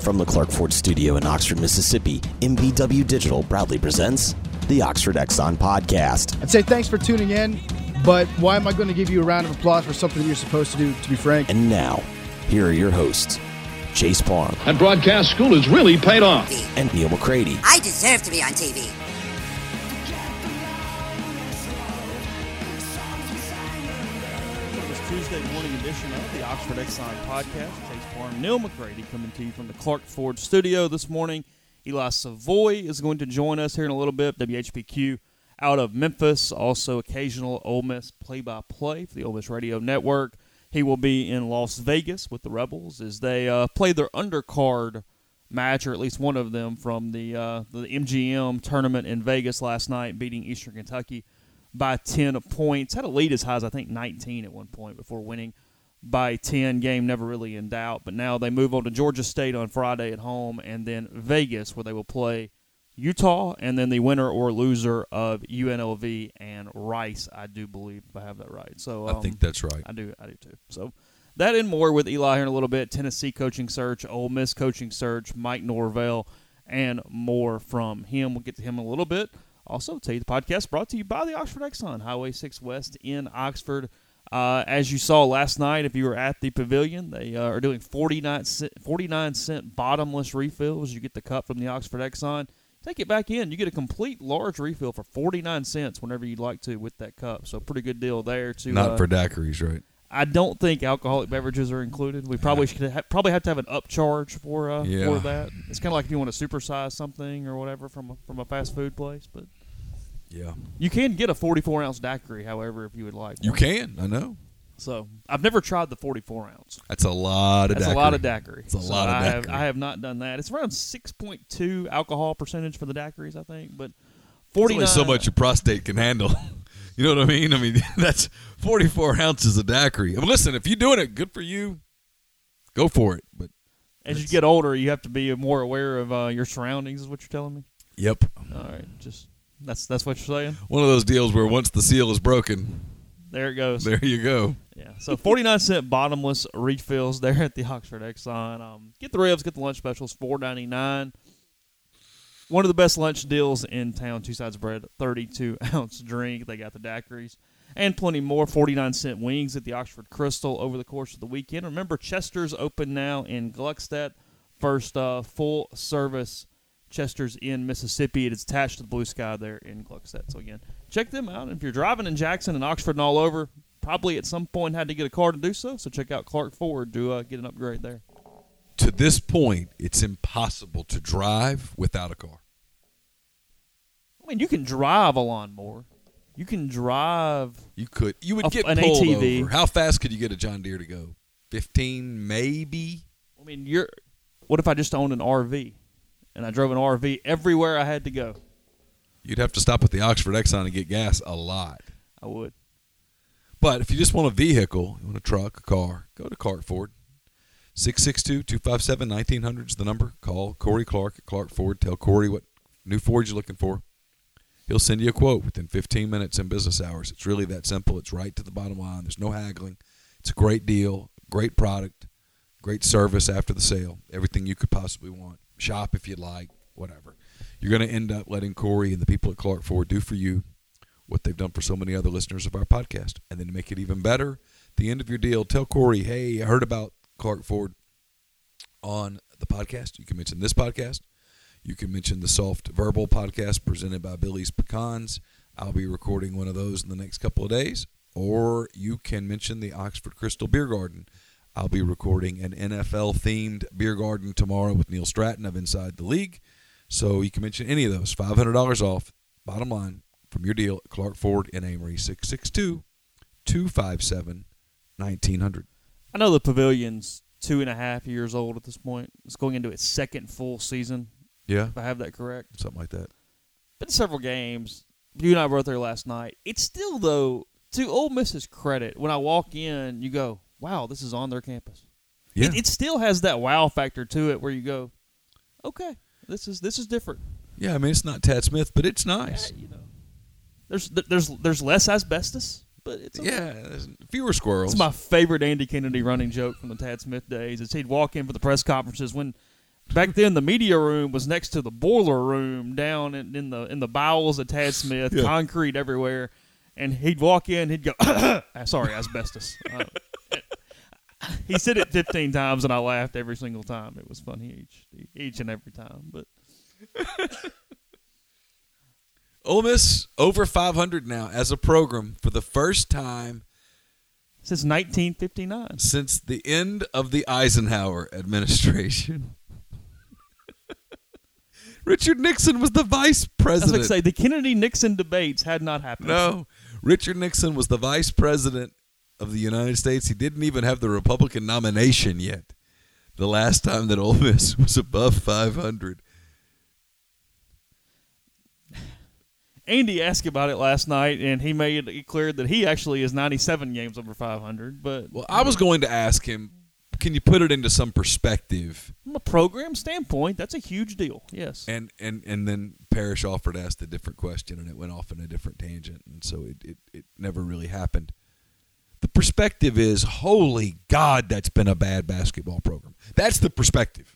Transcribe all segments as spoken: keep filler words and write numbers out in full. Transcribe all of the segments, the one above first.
From the Clark Ford Studio in Oxford, Mississippi, M B W Digital proudly presents the Oxford Exxon Podcast. I'd say thanks for tuning in, but why am I going to give you a round of applause for something that you're supposed to do, to be frank? And now, here are your hosts, Chase Parham. And broadcast school has really paid off. And Neil McCready. I deserve to be on T V. Tuesday morning edition of the Oxford Exxon Podcast. Chase Parham, Neil McCready coming to you from the Clark Ford Studio this morning. Eli Savoy is going to join us here in a little bit. W H P Q out of Memphis. Also occasional Ole Miss play-by-play for the Ole Miss Radio Network. He will be in Las Vegas with the Rebels as they uh, play their undercard match, or at least one of them, from the uh, the M G M tournament in Vegas last night, beating Eastern Kentucky by ten points. Had a lead as high as, I think, nineteen at one point before winning by ten. Game never really in doubt. But now they move on to Georgia State on Friday at home, and then Vegas, where they will play Utah, and then the winner or loser of U N L V and Rice, I do believe, if I have that right. So um, I think that's right. I do, I do too. So that and more with Eli here in a little bit. Tennessee coaching search, Ole Miss coaching search, Mike Norvell, and more from him. We'll get to him in a little bit. Also, tell you the podcast brought to you by the Oxford Exxon, Highway six West in Oxford. Uh, as you saw last night, if you were at the Pavilion, they uh, are doing forty-nine cent, forty-nine cent bottomless refills. You get the cup from the Oxford Exxon. Take it back in. You get a complete large refill for forty-nine cents whenever you'd like to with that cup. So pretty good deal there. To Not uh, for daiquiris, right? I don't think alcoholic beverages are included. We probably should ha- probably have to have an upcharge for uh, Yeah. for that. It's kind of like if you want to supersize something or whatever from a, from a fast food place, but Yeah. you can get a forty-four ounce daiquiri, however, if you would like. You one. can, I know. So I've never tried the forty-four ounce. That's a lot of That's daiquiri. a lot of daiquiri. It's a So lot of I have, daiquiri. I have not done that. It's around six point two alcohol percentage for the daiquiris, I think. But forty-nine. There's only so much your prostate can handle. You know what I mean? I mean, that's forty-four ounces of daiquiri. I mean, listen, if you're doing it, good for you. Go for it. But As you get older, you have to be more aware of uh, your surroundings, is what you're telling me? Yep. All right. Just that's that's what you're saying? One of those deals where once the seal is broken, There it goes. there you go. Yeah. So forty-nine cent bottomless refills there at the Oxford Exxon. Um, get the ribs, get the lunch specials, four ninety-nine. One of the best lunch deals in town, two sides of bread, thirty-two ounce drink. They got the daiquiris and plenty more. forty-nine cent wings at the Oxford Crystal over the course of the weekend. Remember, Chester's open now in Gluckstadt. First uh, full service Chester's in Mississippi. It is attached to the Blue Sky there in Gluckstadt. So, again, check them out. And if you're driving in Jackson and Oxford and all over, probably at some point had to get a car to do so. So, check out Clark Ford to uh, get an upgrade there. To this point, it's impossible to drive without a car. I mean, you can drive a lawnmower. You can drive. You could. You would A- get an pulled A T V. over. How fast could you get a John Deere to go? fifteen, maybe? I mean, you're. What if I just owned an R V and I drove an R V everywhere I had to go? You'd have to stop at the Oxford Exxon and get gas a lot. I would. But if you just want a vehicle, you want a truck, a car, go to Clark Ford. six six two, two five seven, one nine hundred is the number. Call Corey Clark at Clark Ford. Tell Corey what new Ford you're looking for. He'll send you a quote within fifteen minutes in business hours. It's really that simple. It's right to the bottom line. There's no haggling. It's a great deal, great product, great service after the sale, everything you could possibly want. Shop if you'd like, whatever. You're going to end up letting Corey and the people at Clark Ford do for you what they've done for so many other listeners of our podcast. And then to make it even better, at the end of your deal, tell Corey, hey, I heard about Clark Ford on the podcast. You can mention this podcast. You can mention the Soft Verbal podcast presented by Billy's Pecans. I'll be recording one of those in the next couple of days. Or you can mention the Oxford Crystal Beer Garden. I'll be recording an N F L-themed beer garden tomorrow with Neil Stratton of Inside the League. So you can mention any of those. five hundred dollars off, bottom line, from your deal at Clark Ford in Amory. six six two, two five seven, one nine hundred. I know the Pavilion's two and a half years old at this point. It's going into its second full season, Yeah, if I have that correct. something like that. Been several games. You and I were out there last night. It's still, though, to Ole Miss's credit, when I walk in, you go, wow, this is on their campus. Yeah. It, it still has that wow factor to it where you go, okay, this is this is different. Yeah, I mean, it's not Tad Smith, but it's nice. Yeah, you know, there's there's there's less asbestos, but it's okay. Yeah, there's fewer squirrels. It's my favorite Andy Kennedy running joke from the Tad Smith days. Is he'd walk in for the press conferences when Back then, the media room was next to the boiler room down in, in the in the bowels of Tad Smith, Yeah. concrete everywhere. And he'd walk in, he'd go, sorry, asbestos. Uh, he said it fifteen times, and I laughed every single time. It was funny each each and every time. But Ole Miss over five hundred now as a program for the first time since nineteen fifty-nine. since the end of the Eisenhower administration. Richard Nixon was the vice I was president. going to say, the Kennedy-Nixon debates had not happened. No, Richard Nixon was the vice president of the United States. He didn't even have the Republican nomination yet. The last time that Ole Miss was above five hundred. Andy asked about it last night, and he made it clear that he actually is ninety-seven games over five hundred. But Well, I was going to ask him, can you put it into some perspective? from a program standpoint, that's a huge deal. Yes. And and and then Parrish offered asked a different question, and it went off in a different tangent, and so it, it, it never really happened. The perspective is, holy God, that's been a bad basketball program. That's the perspective.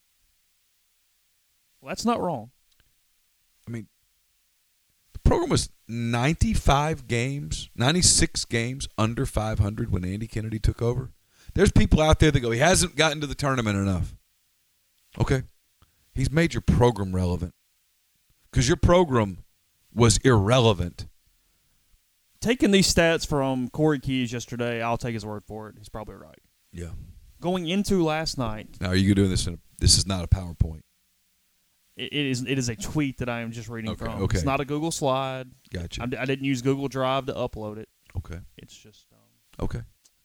Well, that's not wrong. I mean, the program was ninety-five games, ninety-six games under five hundred when Andy Kennedy took over. There's people out there that go, he hasn't gotten to the tournament enough. Okay. He's made your program relevant because your program was irrelevant. Taking these stats from Corey Keyes yesterday, I'll take his word for it. He's probably right. Yeah. Going into last night, Now, are you doing this in a, this is not a PowerPoint. it, it is it is a tweet that I am just reading Okay, from. okay. It's not a Google slide. Gotcha. I, I didn't use Google Drive to upload it. Okay. It's just um, Okay.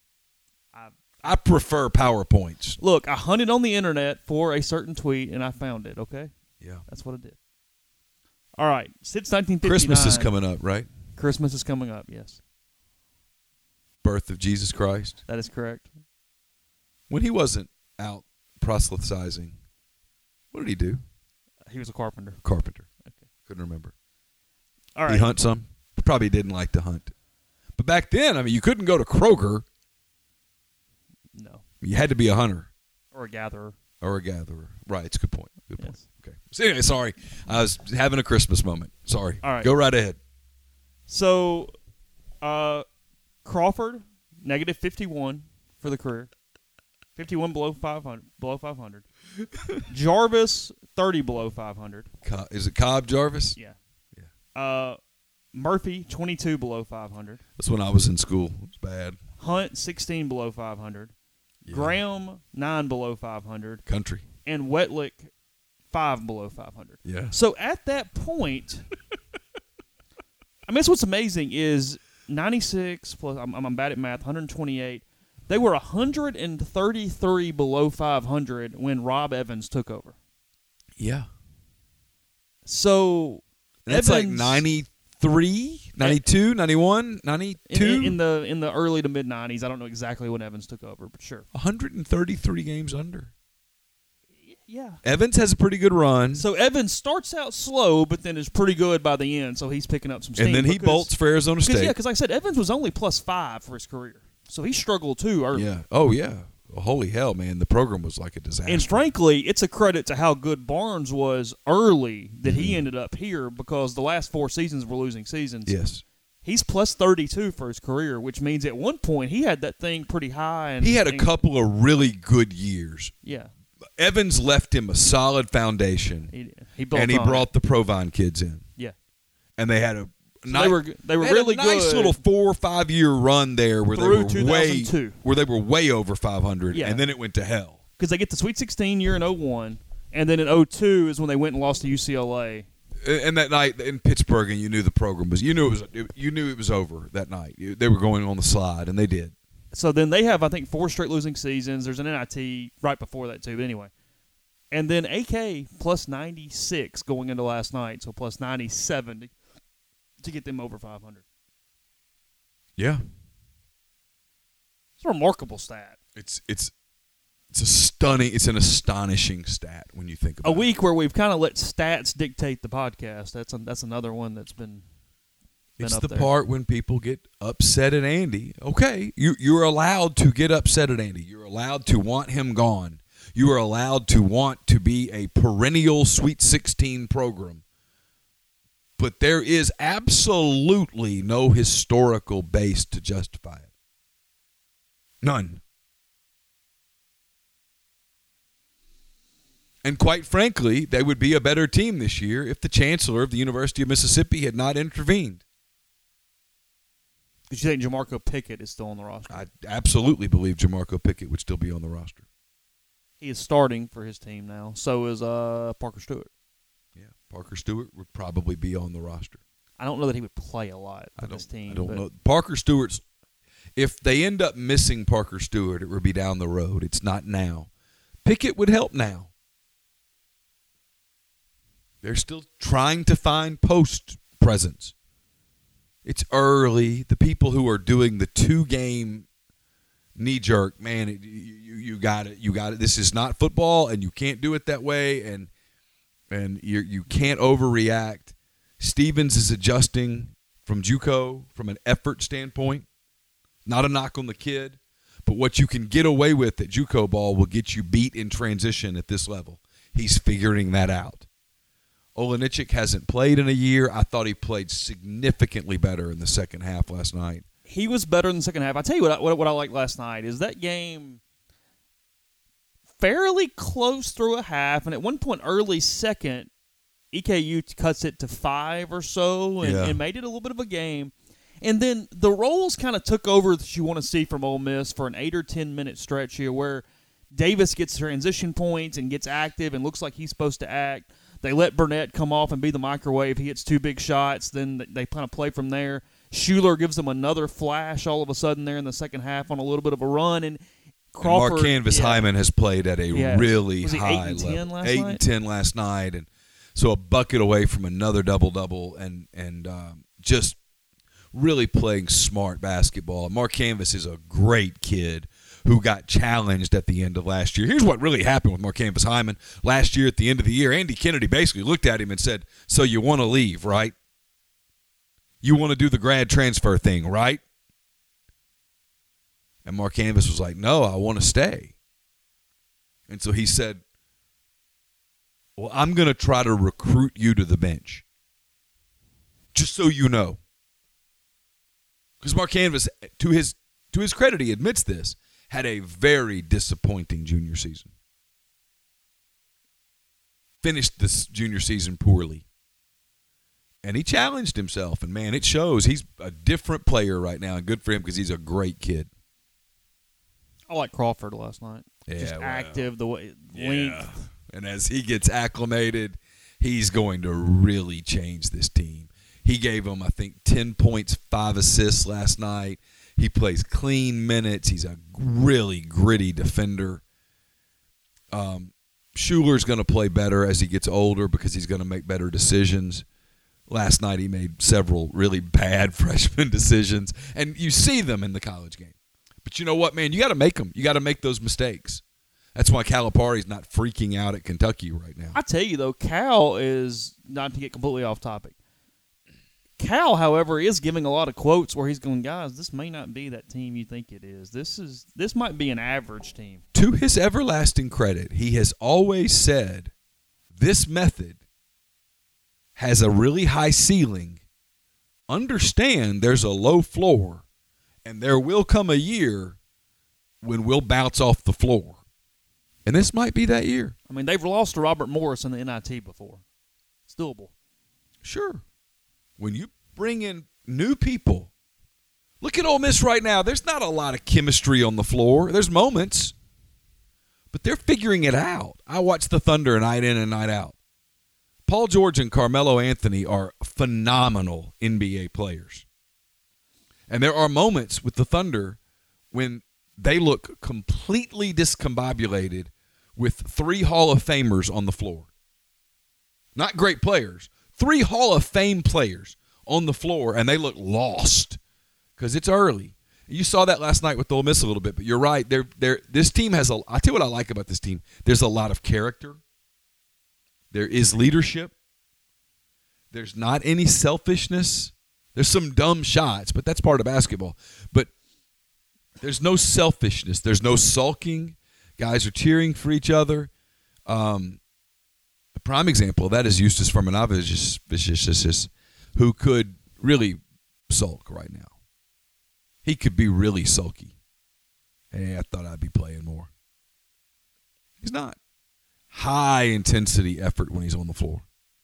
I I prefer PowerPoints. look. I hunted on the internet for a certain tweet, and I found it. Okay, Yeah. that's what I did. All right, since nineteen fifty-nine, Christmas is coming up, right? Christmas is coming up. Yes, Birth of Jesus Christ. that is correct. When he wasn't out proselytizing, what did he do? He was a carpenter. Carpenter. Okay. Couldn't remember. All right. He hunt some? Probably didn't like to hunt. But back then, I mean, you couldn't go to Kroger. No, You had to be a hunter or a gatherer. or a gatherer. Right, it's a good point. Good point. Yes. Okay. So anyway, sorry. I was having a Christmas moment. Sorry. All right. Go right ahead. So, uh, Crawford negative fifty-one for the career, fifty-one below five hundred. Below five hundred. Jarvis thirty below five hundred. Co- Is it Cobb Jarvis? Yeah. Yeah. Uh, Murphy twenty-two below five hundred. That's when I was in school. It was bad. Hunt sixteen below five hundred. Yeah. Graham nine below five hundred, Country. and Wetlick five below five hundred. Yeah. So at that point, I mean, that's what's amazing is ninety-six plus. I'm, I'm bad at math. one hundred twenty-eight. They were one hundred thirty-three below five hundred when Rob Evans took over. Yeah. So And that's like Evans- ninety-three, ninety-two, ninety-one, ninety-two. in, in the in the early to mid nineties. I don't know exactly when Evans took over, but sure. one hundred thirty-three games under. Yeah. Evans has a pretty good run. So Evans starts out slow, but then is pretty good by the end. So he's picking up some steam. And then he because- bolts for Arizona Because, State. yeah, because like I said, Evans was only plus five for his career. So he struggled too early. Yeah. Oh, yeah. Well, holy hell, man. The program was like a disaster. And frankly, it's a credit to how good Barnes was early that he Mm-hmm. ended up here because the last four seasons were losing seasons. Yes. He's plus thirty-two for his career, which means at one point he had that thing pretty high. And He had a and- couple of really good years. Yeah. Evans left him a solid foundation, He, he built and he on it. brought the Provine kids in. Yeah. And they had a So nice, they were they were had really a nice good. little four or five year run there where Through they were way two thousand two. where they were way over five hundred, Yeah. and then it went to hell. Because they get the Sweet sixteen year in oh one, and then in oh two is when they went and lost to U C L A. And that night in Pittsburgh, and you knew the program was you knew it was you knew it was over that night. They were going on the slide, and they did. So then they have, I think, four straight losing seasons. There's an N I T right before that, too. But anyway. And then A K plus ninety-six going into last night, so plus ninety-seven to, to get them over five hundred. Yeah, It's a remarkable stat. it's it's it's a stunning, it's an astonishing stat when you think about A it. week where we've kind of let stats dictate the podcast. That's a, that's another one that's been, been It's up the there. part when people get upset at Andy. Okay, you you're allowed to get upset at Andy. You're allowed to want him gone. You are allowed to want to be a perennial Sweet sixteen program. But there is absolutely no historical base to justify it. None. And quite frankly, they would be a better team this year if the chancellor of the University of Mississippi had not intervened. Did you think Jamarco Pickett is still on the roster? I absolutely believe Jamarco Pickett would still be on the roster. He is starting for his team now. So is uh, Parker Stewart. Yeah, Parker Stewart would probably be on the roster. I don't know that he would play a lot for I don't, this team. I don't but know. Parker Stewart's, if they end up missing Parker Stewart, it would be down the road. It's not now. Pickett would help now. They're still trying to find post presence. It's early. The people who are doing the two-game knee-jerk, man, it, you, you got it. You got it. This is not football, and you can't do it that way, and and you you can't overreact. Stevens is adjusting from JUCO from an effort standpoint. Not a knock on the kid, but what you can get away with at JUCO ball will get you beat in transition at this level. He's figuring that out. Olenichik hasn't played in a year. I thought he played significantly better in the second half last night. He was better in the second half. I tell you what I, what, what I liked last night is that game fairly close through a half, and at one point early second, E K U cuts it to five or so and, Yeah. and made it a little bit of a game. And then the roles kind of took over that you want to see from Ole Miss for an eight or ten minute stretch here where Davis gets transition points and gets active and looks like he's supposed to act. They let Burnett come off and be the microwave. He hits two big shots. Then they kind of play from there. Schuler gives them another flash all of a sudden there in the second half on a little bit of a run. And Crawford, and Mark Canvas yeah. Hyman has played at a Yeah. really Was he high eight and level. ten last eight night? and ten last night, and so a bucket away from another double double, and and um, just really playing smart basketball. Mark Canvas is a great kid who got challenged at the end of last year. Here's what really happened with Mark Canvas Hyman last year at the end of the year. Andy Kennedy basically looked at him and said, "So you want to leave, right? You want to do the grad transfer thing, right?" And Mark Canvas was like, "No, I want to stay." And so he said, "Well, I'm going to try to recruit you to the bench, just so you know." Because Mark Canvas, to his to his credit, he admits this, had a very disappointing junior season. Finished this junior season poorly. And he challenged himself, and, man, it shows. He's a different player right now, and good for him because he's a great kid. I like Crawford last night. Yeah, Just well, active, the way Yeah. length. And as he gets acclimated, he's going to really change this team. He gave them, I think, ten points, five assists last night. He plays clean minutes. He's a really gritty defender. Um, Schuler's going to play better as he gets older because he's going to make better decisions. Last night he made several really bad freshman decisions, and you see them in the college game. But you know what, man? You got to make them. You got to make those mistakes. That's why Calipari's not freaking out at Kentucky right now. I tell you, though, Cal is, not to get completely off topic, Cal, however, is giving a lot of quotes where he's going, guys, this may not be that team you think it is. This is this might be an average team. To his everlasting credit, he has always said this method has a really high ceiling. Understand there's a low floor, and there will come a year when we'll bounce off the floor. And this might be that year. I mean, they've lost to Robert Morris in the N I T before. It's doable. Sure. When you bring in new people, look at Ole Miss right now. There's not a lot of chemistry on the floor. There's moments, but they're figuring it out. I watch the Thunder night in and night out. Paul George and Carmelo Anthony are phenomenal N B A players. And there are moments with the Thunder when they look completely discombobulated with three Hall of Famers on the floor. Not great players. Three Hall of Fame players on the floor, and they look lost because it's early. You saw that last night with Ole Miss a little bit, but you're right. They're, they're, this team has a – I'll tell you what I like about this team. There's a lot of character. There is leadership. There's not any selfishness. There's some dumb shots, but that's part of basketball. But there's no selfishness. There's no sulking. Guys are cheering for each other. Um, a prime example of that is Eustace Fermanavicius, who could really sulk right now. He could be really sulky. Hey, I thought I'd be playing more. He's not. High intensity effort when he's on the floor.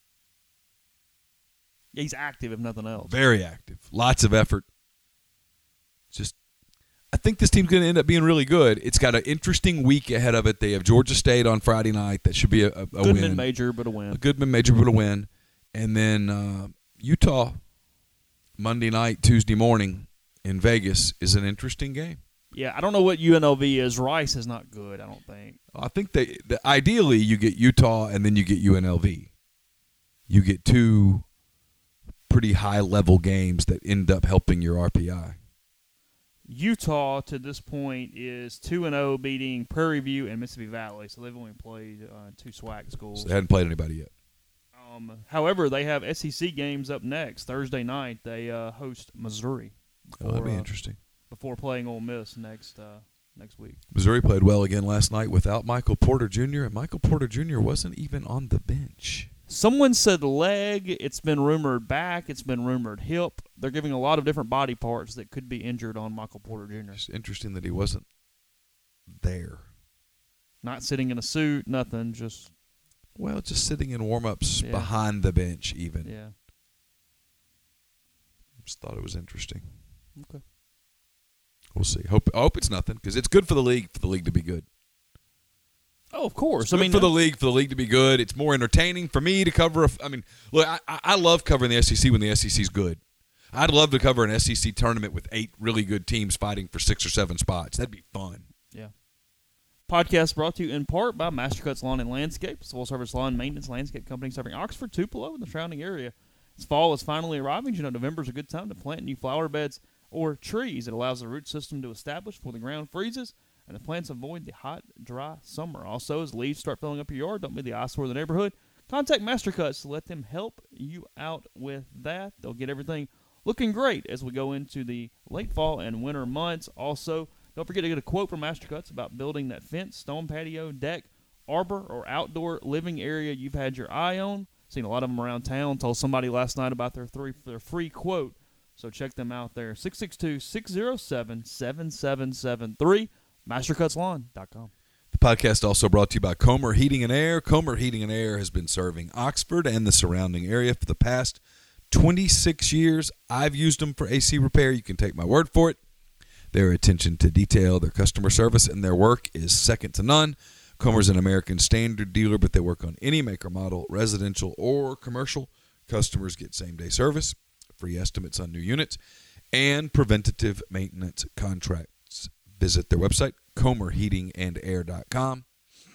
Yeah, he's active, if nothing else. Very active. Lots of effort. Just, I think this team's going to end up being really good. It's got an interesting week ahead of it. They have Georgia State on Friday night. That should be a, a, a good win. mid-major, but a win. A good mid-major, but a win. And then uh, Utah Monday night, Tuesday morning in Vegas is an interesting game. Yeah, I don't know what U N L V is. Rice is not good, I don't think. I think they the, ideally you get Utah and then you get U N L V. You get two pretty high-level games that end up helping your R P I. Utah, to this point, is two and oh, beating Prairie View and Mississippi Valley, so they've only played uh, two SWAC schools. So they hadn't played anybody yet. Um, however, they have S E C games up next. Thursday night, they uh, host Missouri. Before, oh, that'd be uh, interesting. Before playing Ole Miss next uh, next week. Missouri played well again last night without Michael Porter Junior, and Michael Porter Junior wasn't even on the bench. Someone said leg. It's been rumored back. It's been rumored hip. They're giving a lot of different body parts that could be injured on Michael Porter Junior It's interesting that he wasn't there. Not sitting in a suit, nothing, just... Well, just sitting in warm-ups Yeah. behind the bench even. Yeah. Just thought it was interesting. Okay. We'll see. Hope I hope it's nothing because it's good for the league for the league to be good. Oh, of course. It's I good mean, for the league for the league to be good. It's more entertaining for me to cover. A, I mean, look, I, I love covering the S E C when the S E C's good. I'd love to cover an S E C tournament with eight really good teams fighting for six or seven spots. That'd be fun. Yeah. Podcast brought to you in part by Mastercuts Lawn and Landscape, full-service lawn maintenance landscape company serving Oxford, Tupelo, and the surrounding area. As fall is finally arriving, you know November's a good time to plant new flower beds or trees. It allows the root system to establish before the ground freezes, and the plants avoid the hot, dry summer. Also, as leaves start filling up your yard, don't be the eyesore of the neighborhood. Contact Mastercuts to let them help you out with that. They'll get everything looking great as we go into the late fall and winter months. Also, don't forget to get a quote from Mastercuts about building that fence, stone patio, deck, arbor, or outdoor living area you've had your eye on. Seen a lot of them around town. Told somebody last night about their three their free quote. So check them out there. six six two, six oh seven, seven seven seven three. mastercuts lawn dot com. The podcast also brought to you by Comer Heating and Air. Comer Heating and Air has been serving Oxford and the surrounding area for the past twenty-six years. I've used them for A C repair. You can take my word for it. Their attention to detail, their customer service, and their work is second to none. Comer's an American Standard dealer, but they work on any maker model, residential or commercial. Customers get same-day service, free estimates on new units, and preventative maintenance contracts. Visit their website, comer heating and air dot com.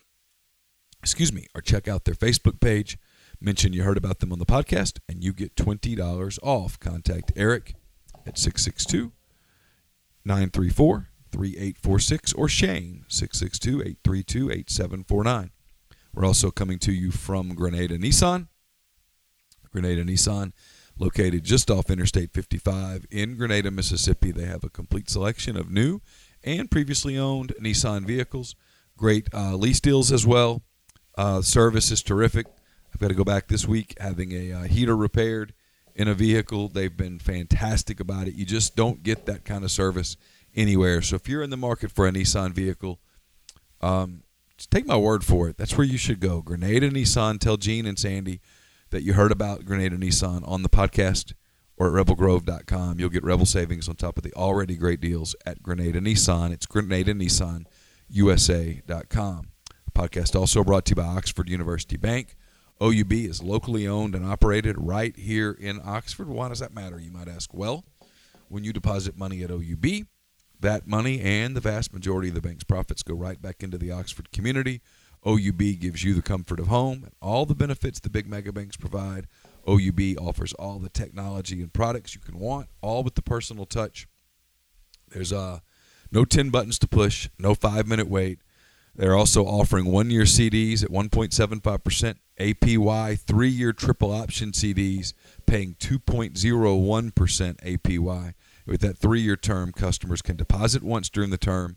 Excuse me, or check out their Facebook page. Mention you heard about them on the podcast, and you get twenty dollars off. Contact Eric at six six two, nine three four, three eight four six or Shane, six six two, eight three two, eight seven four nine. We're also coming to you from Grenada Nissan. Grenada Nissan, located just off Interstate fifty-five in Grenada, Mississippi. They have a complete selection of new and previously owned Nissan vehicles. Great uh, lease deals as well. Uh, service is terrific. I've got to go back this week having a uh, heater repaired in a vehicle. They've been fantastic about it. You just don't get that kind of service anywhere. So if you're in the market for a Nissan vehicle, um, just take my word for it. That's where you should go. Grenada Nissan. Tell Gene and Sandy that you heard about Grenada Nissan on the podcast or at rebel grove dot com. You'll get Rebel savings on top of the already great deals at Grenada Nissan. It's Grenada Nissan U S A dot com. The podcast also brought to you by Oxford University Bank. O U B is locally owned and operated right here in Oxford. Why does that matter, you might ask? Well, when you deposit money at O U B, that money and the vast majority of the bank's profits go right back into the Oxford community. O U B gives you the comfort of home and all the benefits the big mega banks provide. O U B offers all the technology and products you can want, all with the personal touch. There's uh, no ten buttons to push, no five-minute wait. They're also offering one-year C Ds at one point seven five percent A P Y, three-year triple option C Ds paying two point oh one percent A P Y. With that three-year term, customers can deposit once during the term,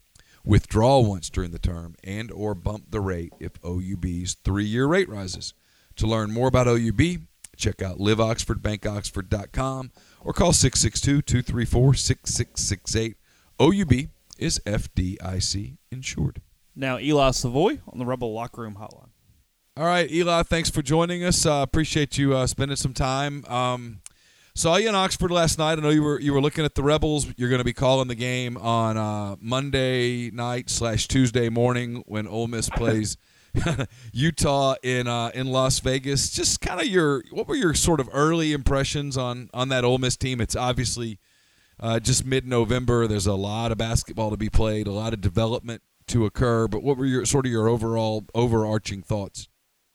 Withdraw once during the term and or bump the rate if O U B's three-year rate rises. To learn more about O U B, check out live oxford bank oxford dot com or call six six two, two three four, six six six eight. O U B is F D I C insured. Now Eli Savoy on the Rebel Locker Room Hotline. All right, Eli, thanks for joining us. Uh, appreciate you uh, spending some time. Um, saw you in Oxford last night. I know you were you were looking at the Rebels. You're going to be calling the game on uh, Monday night slash Tuesday morning when Ole Miss plays Utah in uh, in Las Vegas. Just kind of your what were your sort of early impressions on on that Ole Miss team? It's obviously uh, just mid-November. There's a lot of basketball to be played, a lot of development to occur. But what were your sort of your overall overarching thoughts?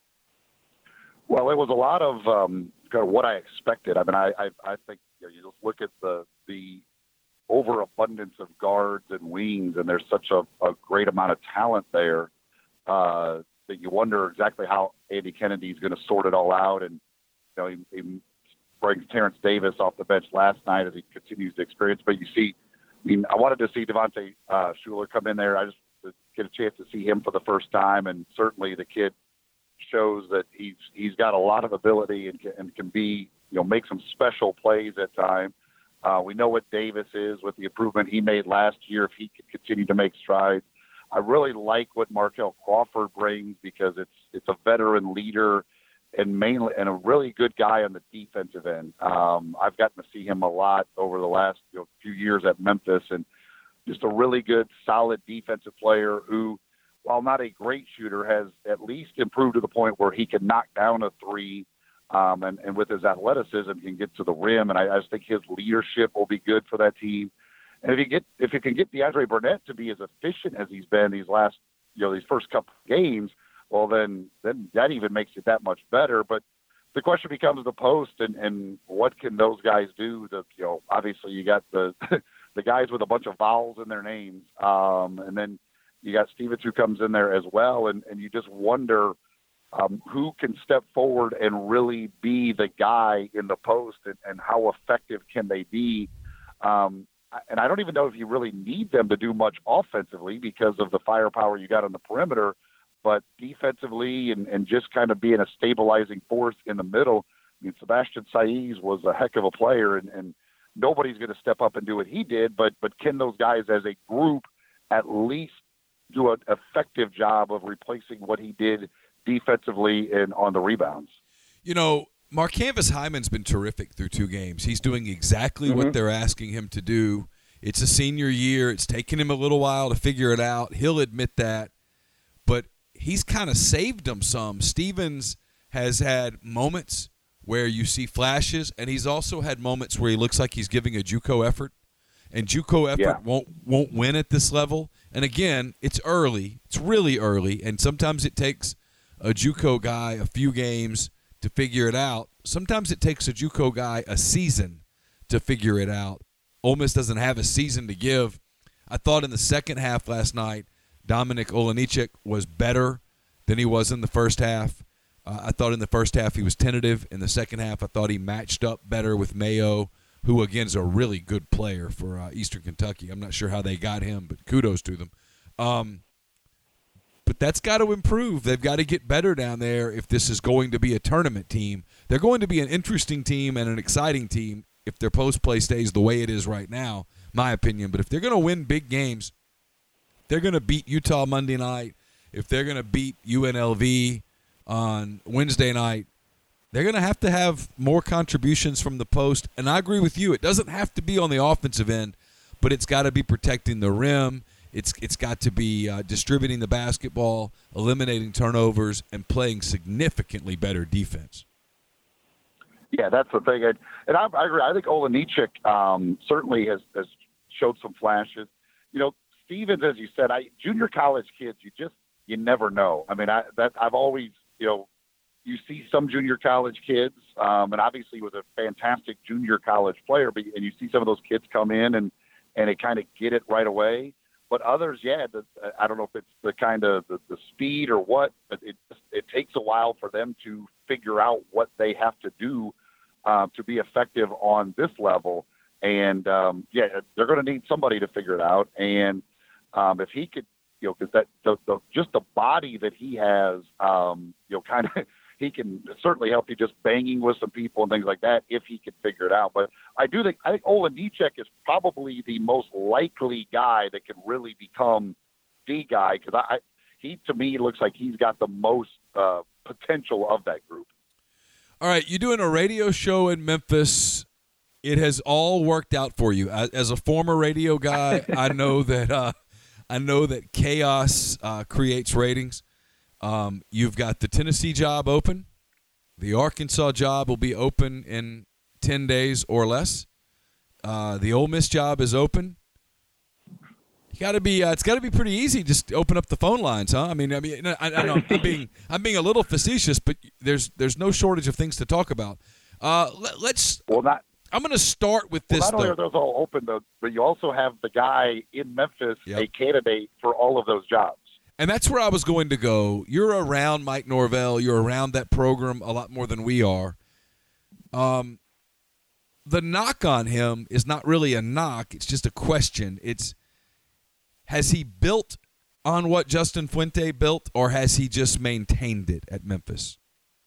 Well, it was a lot of um, kind of what I expected. I mean, I I, I think you know, you just look at the the overabundance of guards and wings, and there's such a, a great amount of talent there uh, that you wonder exactly how Andy Kennedy is going to sort it all out. And you know, he, he brings Terrence Davis off the bench last night as he continues to experience. But you see, I mean, I wanted to see Devontae uh, Shuler come in there. I just to get a chance to see him for the first time, and certainly the kid shows that he's he's got a lot of ability and can, and can be, you know, make some special plays at times. Uh, we know what Davis is with the improvement he made last year. If he could continue to make strides, I really like what Markel Crawford brings because it's it's a veteran leader and mainly and a really good guy on the defensive end. Um, I've gotten to see him a lot over the last you know, few years at Memphis, and just a really good, solid defensive player who, while not a great shooter, has at least improved to the point where he can knock down a three, um, and, and with his athleticism can get to the rim. And I, I just think his leadership will be good for that team. And if you get if you can get DeAndre Burnett to be as efficient as he's been these last, you know, these first couple of games, well, then then that even makes it that much better. But the question becomes the post and, and what can those guys do? To, you know, obviously you got the the guys with a bunch of vowels in their names, um, and then you got Stevens who comes in there as well, and, and you just wonder um, who can step forward and really be the guy in the post, and, and how effective can they be. Um, and I don't even know if you really need them to do much offensively because of the firepower you got on the perimeter, but defensively and, and just kind of being a stabilizing force in the middle. I mean, Sebastian Saiz was a heck of a player, and, and nobody's going to step up and do what he did, but but can those guys as a group at least do an effective job of replacing what he did defensively and on the rebounds? You know, Marcanvis Hyman's been terrific through two games. He's doing exactly mm-hmm. what they're asking him to do. It's a senior year. It's taken him a little while to figure it out. He'll admit that. But he's kind of saved them some. Stevens has had moments where you see flashes, and he's also had moments where he looks like he's giving a JUCO effort. And JUCO effort yeah. won't won't win at this level. And again, it's early. It's really early, and sometimes it takes a JUCO guy a few games to figure it out. Sometimes it takes a JUCO guy a season to figure it out. Ole Miss doesn't have a season to give. I thought in the second half last night, Dominic Olejniczak was better than he was in the first half. Uh, I thought in the first half he was tentative. In the second half, I thought he matched up better with Mayo, who, again, is a really good player for uh, Eastern Kentucky. I'm not sure how they got him, but kudos to them. Um, but that's got to improve. They've got to get better down there if this is going to be a tournament team. They're going to be an interesting team and an exciting team if their post play stays the way it is right now, my opinion. But if they're going to win big games, they're going to beat Utah Monday night. If they're going to beat U N L V on Wednesday night, they're going to have to have more contributions from the post. And I agree with you. It doesn't have to be on the offensive end, but it's got to be protecting the rim. It's It's got to be uh, distributing the basketball, eliminating turnovers, and playing significantly better defense. Yeah, that's the thing. And, and I, I agree. I think Olejniczak um, certainly has, has showed some flashes. You know, Stevens, as you said, I junior college kids, you just you never know. I mean, I that I've always, you know, you see some junior college kids, um, and obviously he was a fantastic junior college player, but and you see some of those kids come in and, and they kind of get it right away. But others, yeah, the, I don't know if it's the kind of the, the speed or what, but it it takes a while for them to figure out what they have to do uh, to be effective on this level. And, um, yeah, they're going to need somebody to figure it out. And Um, if he could, you know, because that the, the just the body that he has, um, you know, kind of he can certainly help you just banging with some people and things like that if he can figure it out. But I do think I think Olenicek is probably the most likely guy that can really become the guy because I, I he to me looks like he's got the most uh, potential of that group. All right, you're doing a radio show in Memphis. It has all worked out for you. As, as a former radio guy, I know that uh, I know that chaos uh, creates ratings. Um, you've got the Tennessee job open. The Arkansas job will be open in ten days or less. Uh, the Ole Miss job is open. You got to be. Uh, it's got to be pretty easy. Just open up the phone lines, huh? I mean, I mean, I, I know I'm being I'm being a little facetious, but there's there's no shortage of things to talk about. Uh, let, let's. Well, not. I'm going to start with this. Well, not only though. are those all open, though, but you also have the guy in Memphis, Yep. a candidate for all of those jobs. And that's where I was going to go. You're around Mike Norvell. You're around that program a lot more than we are. Um, the knock on him is not really a knock. It's just a question. It's, has he built on what Justin Fuente built, or has he just maintained it at Memphis?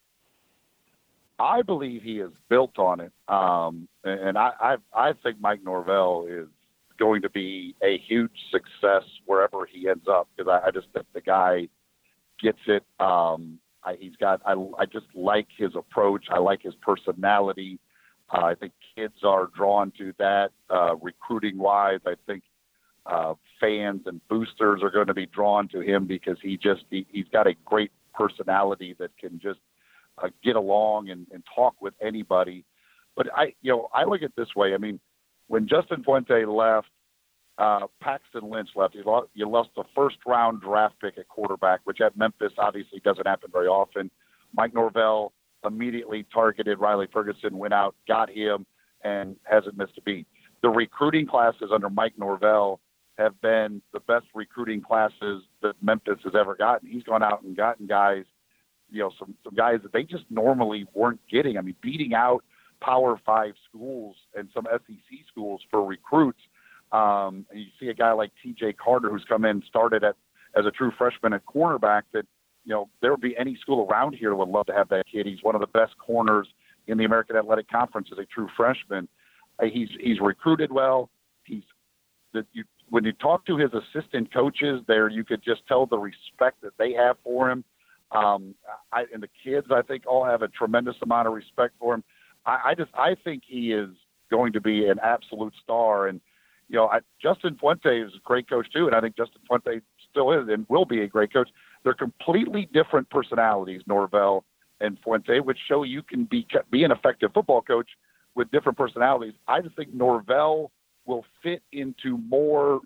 I believe he is built on it. Um, and I, I, I think Mike Norvell is going to be a huge success wherever he ends up because I, I just think the guy gets it. Um, I, he's got. I, I just like his approach. I like his personality. Uh, I think kids are drawn to that uh, recruiting wise. I think uh, fans and boosters are going to be drawn to him because he just he, he's got a great personality that can just uh, get along and, and talk with anybody. But I, you know, I look at it this way. I mean, when Justin Fuente left, uh, Paxton Lynch left. You lost, you lost the first-round draft pick at quarterback, which at Memphis obviously doesn't happen very often. Mike Norvell immediately targeted Riley Ferguson, went out, got him, and hasn't missed a beat. The recruiting classes under Mike Norvell have been the best recruiting classes that Memphis has ever gotten. He's gone out and gotten guys, you know, some, some guys that they just normally weren't getting. I mean, beating out Power Five schools and some S E C schools for recruits. Um, and you see a guy like T J Carter, who's come in, started at as a true freshman at cornerback, that, you know, there would be any school around here that would love to have that kid. He's one of the best corners in the American Athletic Conference as a true freshman. Uh, he's, he's recruited well. He's that you, when you talk to his assistant coaches there, you could just tell the respect that they have for him. Um, I, and the kids, I think, all have a tremendous amount of respect for him. I, I just, I think he is going to be an absolute star. And, you know, I, Justin Fuente is a great coach too. And I think Justin Fuente still is and will be a great coach. They're completely different personalities, Norvell and Fuente, which show you can be, be an effective football coach with different personalities. I just think Norvell will fit into more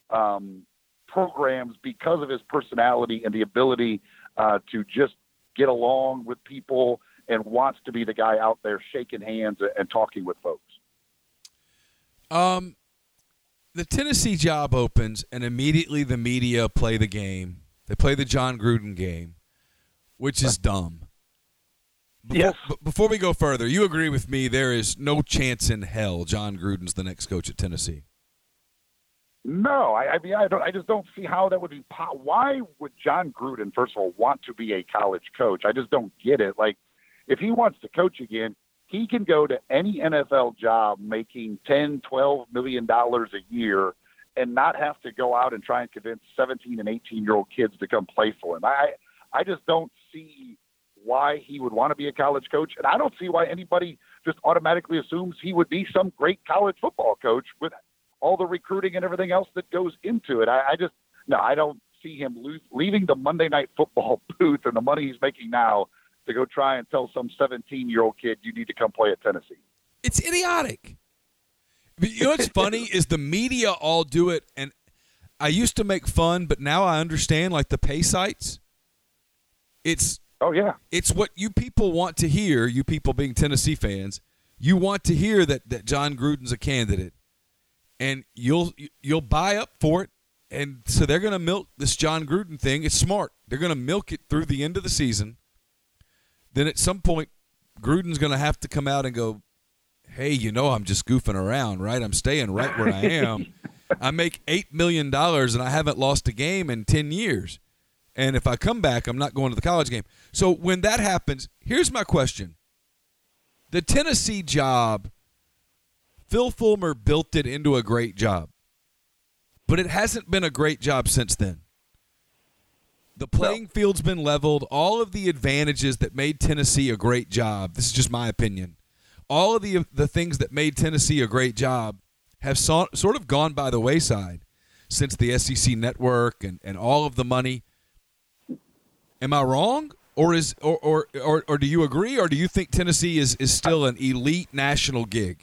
um, programs because of his personality and the ability uh, to just get along with people and wants to be the guy out there shaking hands and talking with folks. Um, the Tennessee job opens, and immediately the media play the game. They play the John Gruden game, which is dumb. Before, Yes. b- before we go further, you agree with me there is no chance in hell John Gruden's the next coach at Tennessee? No, I, I mean, I don't. I just don't see how that would be. Po- Why would John Gruden, first of all, want to be a college coach? I just don't get it. Like, if he wants to coach again, he can go to any N F L job making ten, twelve million dollars a year and not have to go out and try and convince seventeen and eighteen year old kids to come play for him. I, I just don't see why he would want to be a college coach. And I don't see why anybody just automatically assumes he would be some great college football coach with all the recruiting and everything else that goes into it. I, I just, no, I don't see him lose, leaving the Monday Night Football booth and the money he's making now to go try and tell some seventeen-year-old kid you need to come play at Tennessee. It's idiotic. But you know what's funny is the media all do it, and I used to make fun, but now I understand, like the pay sites. It's Oh, yeah. it's what you people want to hear, you people being Tennessee fans. You want to hear that, that John Gruden's a candidate, and you'll you'll buy up for it. And so they're going to milk this John Gruden thing. It's smart. They're going to milk it through the end of the season. Then at some point, Gruden's going to have to come out and go, hey, you know I'm just goofing around, right? I'm staying right where I am. I make eight million dollars and I haven't lost a game in ten years. And if I come back, I'm not going to the college game. So when that happens, here's my question. The Tennessee job, Phil Fulmer built it into a great job. But it hasn't been a great job since then. The playing field's been leveled. All of the advantages that made Tennessee a great job, this is just my opinion, all of the the things that made Tennessee a great job have so, sort of gone by the wayside since the S E C network and, and all of the money. Am I wrong? Or is or, or, or, or do you agree, or do you think Tennessee is, is still an elite national gig?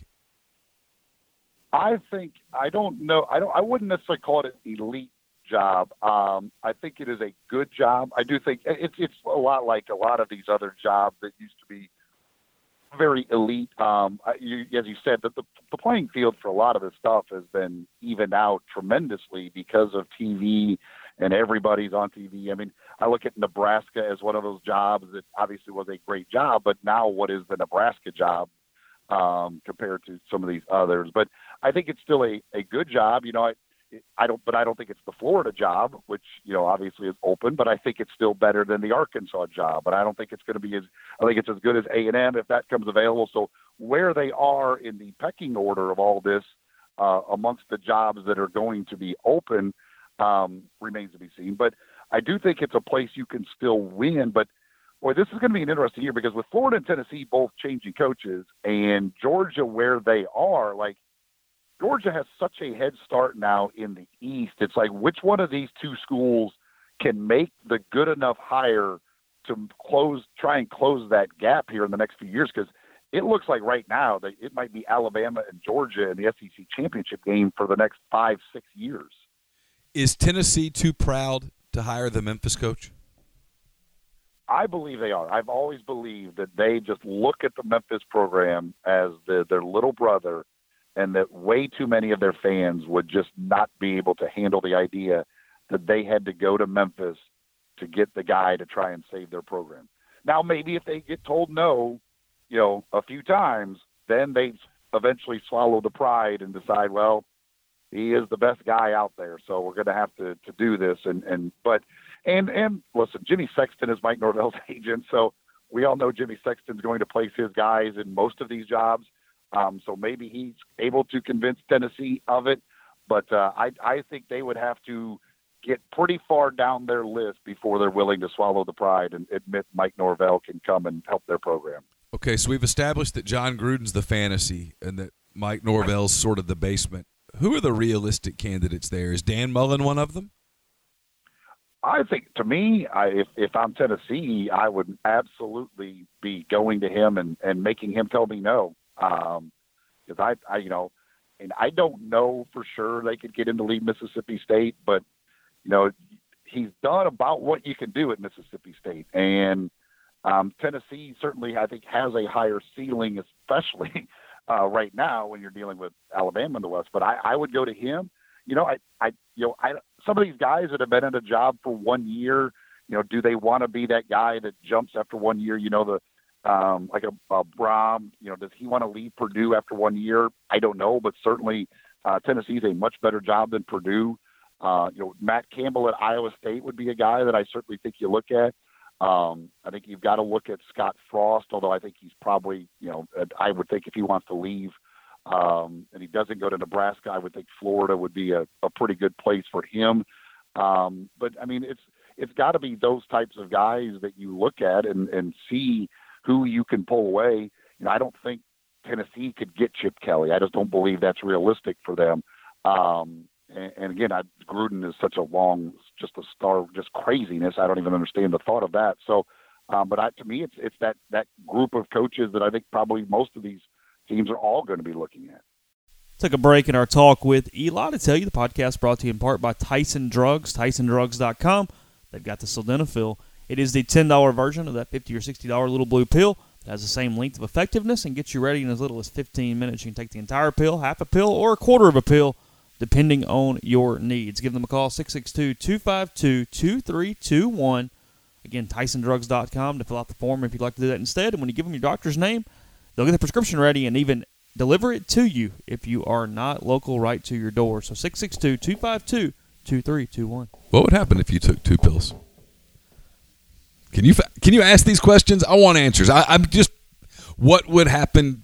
I think I don't know. I don't. I wouldn't necessarily call it an elite job. Um, I think it is a good job. I do think it's it's a lot like a lot of these other jobs that used to be very elite. Um, you, as you said, that the, the playing field for a lot of this stuff has been evened out tremendously because of T V and everybody's on T V. I mean, I look at Nebraska as one of those jobs that obviously was a great job, but now what is the Nebraska job um, compared to some of these others? But I think it's still a, a good job. You know, I, I don't, but I don't think it's the Florida job, which, you know, obviously is open, but I think it's still better than the Arkansas job. But I don't think it's going to be as, I think it's as good as A and M if that comes available. So where they are in the pecking order of all this uh, amongst the jobs that are going to be open um, remains to be seen. But I do think it's a place you can still win. But boy, this is going to be an interesting year because with Florida and Tennessee both changing coaches and Georgia where they are, like, Georgia has such a head start now in the East. It's like, which one of these two schools can make the good enough hire to close, try and close that gap here in the next few years? Because it looks like right now that it might be Alabama and Georgia in the S E C championship game for the next five, six years. Is Tennessee too proud to hire the Memphis coach? I believe they are. I've always believed that they just look at the Memphis program as the, their little brother, and that way too many of their fans would just not be able to handle the idea that they had to go to Memphis to get the guy to try and save their program. Now, maybe if they get told no, you know, a few times, then they eventually swallow the pride and decide, well, he is the best guy out there, so we're going to have to to do this. And, and but and and listen, Jimmy Sexton is Mike Norvell's agent, so we all know Jimmy Sexton's going to place his guys in most of these jobs. Um, so maybe he's able to convince Tennessee of it, but uh, I, I think they would have to get pretty far down their list before they're willing to swallow the pride and admit Mike Norvell can come and help their program. Okay, so we've established that John Gruden's the fantasy and that Mike Norvell's sort of the basement. Who are the realistic candidates there? Is Dan Mullen one of them? I think, to me, I, if, if I'm Tennessee, I would absolutely be going to him and, and making him tell me no. Um, because I, I, you know, and I don't know for sure they could get him to lead Mississippi State, but, you know, he's done about what you can do at Mississippi State. And um, Tennessee certainly, I think, has a higher ceiling, especially uh, right now when you're dealing with Alabama in the West. But I, I would go to him. You know, I, I, you know, I, some of these guys that have been in a job for one year, you know, do they want to be that guy that jumps after one year? You know, the, Um, like a, a Brom, you know, does he want to leave Purdue after one year? I don't know, but certainly uh, Tennessee's a much better job than Purdue. Uh, you know, Matt Campbell at Iowa State would be a guy that I certainly think you look at. Um, I think you've got to look at Scott Frost, although I think he's probably, you know, I would think if he wants to leave um, and he doesn't go to Nebraska, I would think Florida would be a, a pretty good place for him. Um, but, I mean, it's it's got to be those types of guys that you look at and, and see who you can pull away. You know, I don't think Tennessee could get Chip Kelly. I just don't believe that's realistic for them. Um, and, and again, I, Gruden is such a long, just a star, just craziness. I don't even understand the thought of that. So, um, but I, to me, it's it's that that group of coaches that I think probably most of these teams are all going to be looking at. Took a break in our talk with Eli to tell you the podcast brought to you in part by Tyson Drugs, Tyson Drugs dot com. They've got the sildenafil. It is the ten dollar version of that fifty dollars or sixty dollars little blue pill. It has the same length of effectiveness and gets you ready in as little as fifteen minutes. You can take the entire pill, half a pill, or a quarter of a pill, depending on your needs. Give them a call, six six two, two five two, two three two one. Again, Tyson Drugs dot com to fill out the form if you'd like to do that instead. And when you give them your doctor's name, they'll get the prescription ready and even deliver it to you if you are not local, right to your door. So six six two, two five two, two three two one. What would happen if you took two pills? Can you can you ask these questions? I want answers. I, I'm just, what would happen?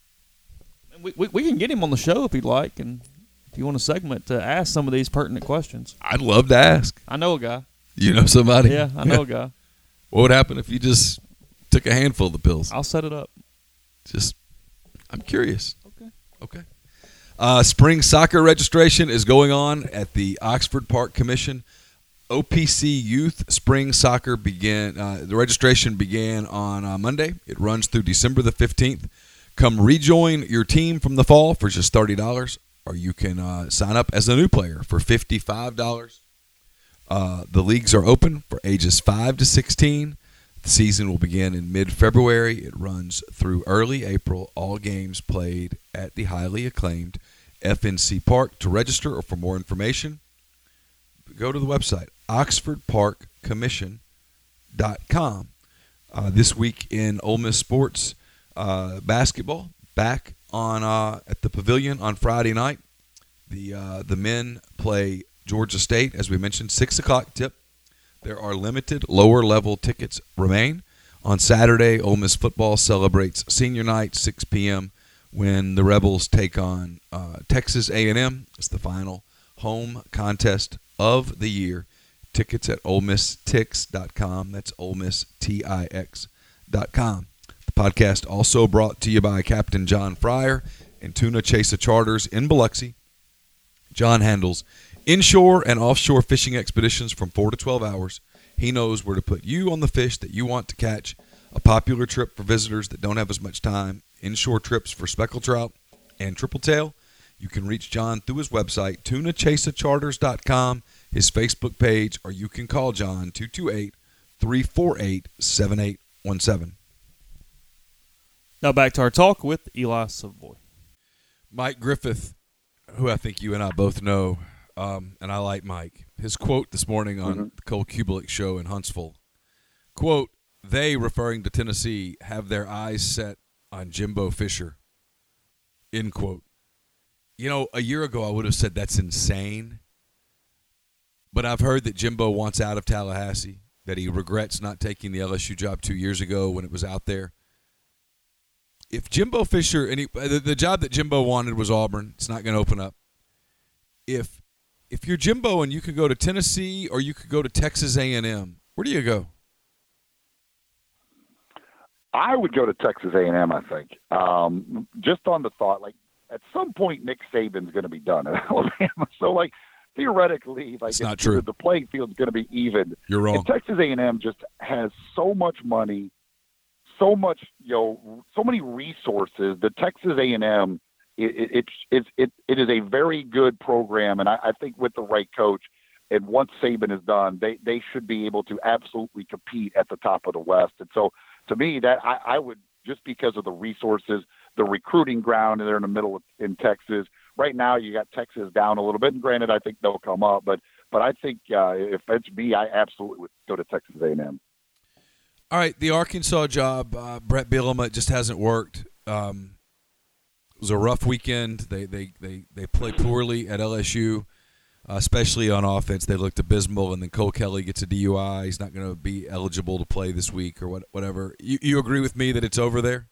We, we we can get him on the show if he'd like, and if you want a segment to ask some of these pertinent questions. I'd love to ask. I know a guy. You know somebody? Yeah, I know a guy. What would happen if you just took a handful of the pills? I'll set it up. Just, I'm curious. Okay. Okay. Uh, spring soccer registration is going on at the Oxford Park Commission. O P C Youth Spring Soccer began. Uh, the registration began on uh, Monday. It runs through December the fifteenth. Come rejoin your team from the fall for just thirty dollars, or you can uh, sign up as a new player for fifty-five dollars. Uh, the leagues are open for ages five to sixteen. The season will begin in mid-February. It runs through early April. All games played at the highly acclaimed F N C Park. To register or for more information, go to the website, oxford park commission dot com. Uh, this week in Ole Miss sports, uh, basketball back on uh, at the Pavilion on Friday night. The uh, the men play Georgia State, as we mentioned, six o'clock tip. There are limited lower-level tickets remain. On Saturday, Ole Miss football celebrates senior night, six p.m., when the Rebels take on uh, Texas A and M. It's the final home contest of the year. Tickets at ole miss tix dot com. That's ole miss tix dot com. The podcast also brought to you by Captain John Fryer and Tuna Chasa Charters in Biloxi. John handles inshore and offshore fishing expeditions from four to twelve hours. He knows where to put you on the fish that you want to catch. A popular trip for visitors that don't have as much time. Inshore trips for speckled trout and triple tail. You can reach John through his website, tuna chasa charters dot com, his Facebook page, or you can call John two two eight, three four eight, seven eight one seven. Now back to our talk with Eli Savoy. Mike Griffith, who I think you and I both know, um, and I like Mike. His quote this morning on Mm-hmm. the Cole Kubelik show in Huntsville, quote, "They," referring to Tennessee, "have their eyes set on Jimbo Fisher," end quote. You know, a year ago I would have said that's insane, but I've heard that Jimbo wants out of Tallahassee, that he regrets not taking the L S U job two years ago when it was out there. If Jimbo Fisher, and he, the, the job that Jimbo wanted was Auburn, it's not going to open up. If if you're Jimbo and you could go to Tennessee or you could go to Texas A and M, where do you go? I would go to Texas A and M, I think. Um, just on the thought, like, at some point Nick Saban's going to be done at Alabama. So, like, theoretically, like, it's not true. The playing field's going to be even. You're wrong. And Texas A and M just has so much money, so much, you know, so many resources. The Texas A and M, it, it, it, it, it is a very good program, and I, I think with the right coach, and once Saban is done, they, they should be able to absolutely compete at the top of the West. And so, to me, that I, I would, just because of the resources, the recruiting ground, and they're in the middle of, in Texas. Right now, you got Texas down a little bit, and granted, I think they'll come up. But but I think uh, if it's me, I absolutely would go to Texas A and M. All right, the Arkansas job, uh, Brett Bielema, it just hasn't worked. Um, it was a rough weekend. They they they they played poorly at L S U. Uh, especially on offense, they looked abysmal, and then Cole Kelly gets a D U I. He's not going to be eligible to play this week or what, whatever. You, you agree with me that it's over there?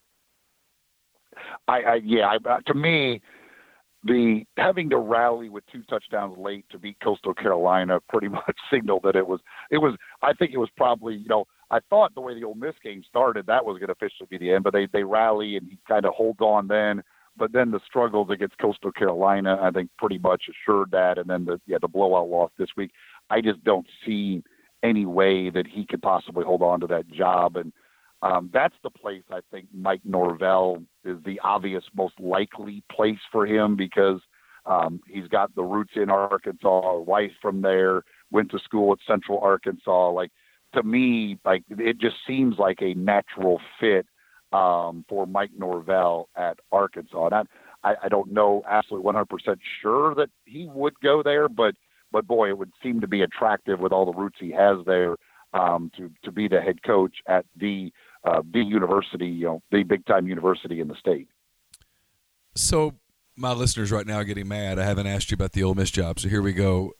I, I yeah. I, uh, to me, the having to rally with two touchdowns late to beat Coastal Carolina pretty much signaled that it was. It was. I think it was probably. You know, I thought the way the Ole Miss game started, that was going to officially be the end. But they they rally and he kind of holds on then. But then the struggles against Coastal Carolina, I think, pretty much assured that. And then the yeah the blowout loss this week. I just don't see any way that he could possibly hold on to that job. And um, that's the place I think Mike Norvell is the obvious most likely place for him because um, he's got the roots in Arkansas, a wife from there, went to school at Central Arkansas. Like, to me, like it just seems like a natural fit Um, for Mike Norvell at Arkansas. And I, I don't know absolutely one hundred percent sure that he would go there, but but boy, it would seem to be attractive with all the roots he has there um, to to be the head coach at the uh, the university, you know, the big time university in the state. So my listeners right now are getting mad. I haven't asked you about the Ole Miss job, so here we go.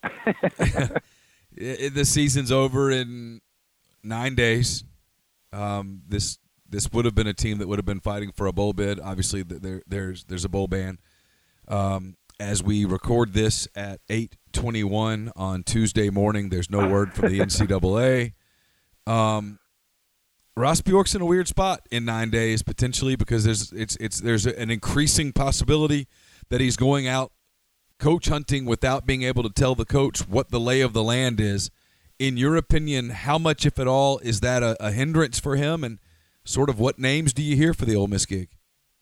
The season's over in nine days. Um, this this would have been a team that would have been fighting for a bowl bid. Obviously, there there's there's a bowl ban. Um, as we record this at eight twenty-one on Tuesday morning, there's no word from the N C double A. Um, Ross Bjork's in a weird spot in nine days potentially because there's it's it's there's an increasing possibility that he's going out coach hunting without being able to tell the coach what the lay of the land is. In your opinion, how much, if at all, is that a, a hindrance for him, and sort of what names do you hear for the Ole Miss gig?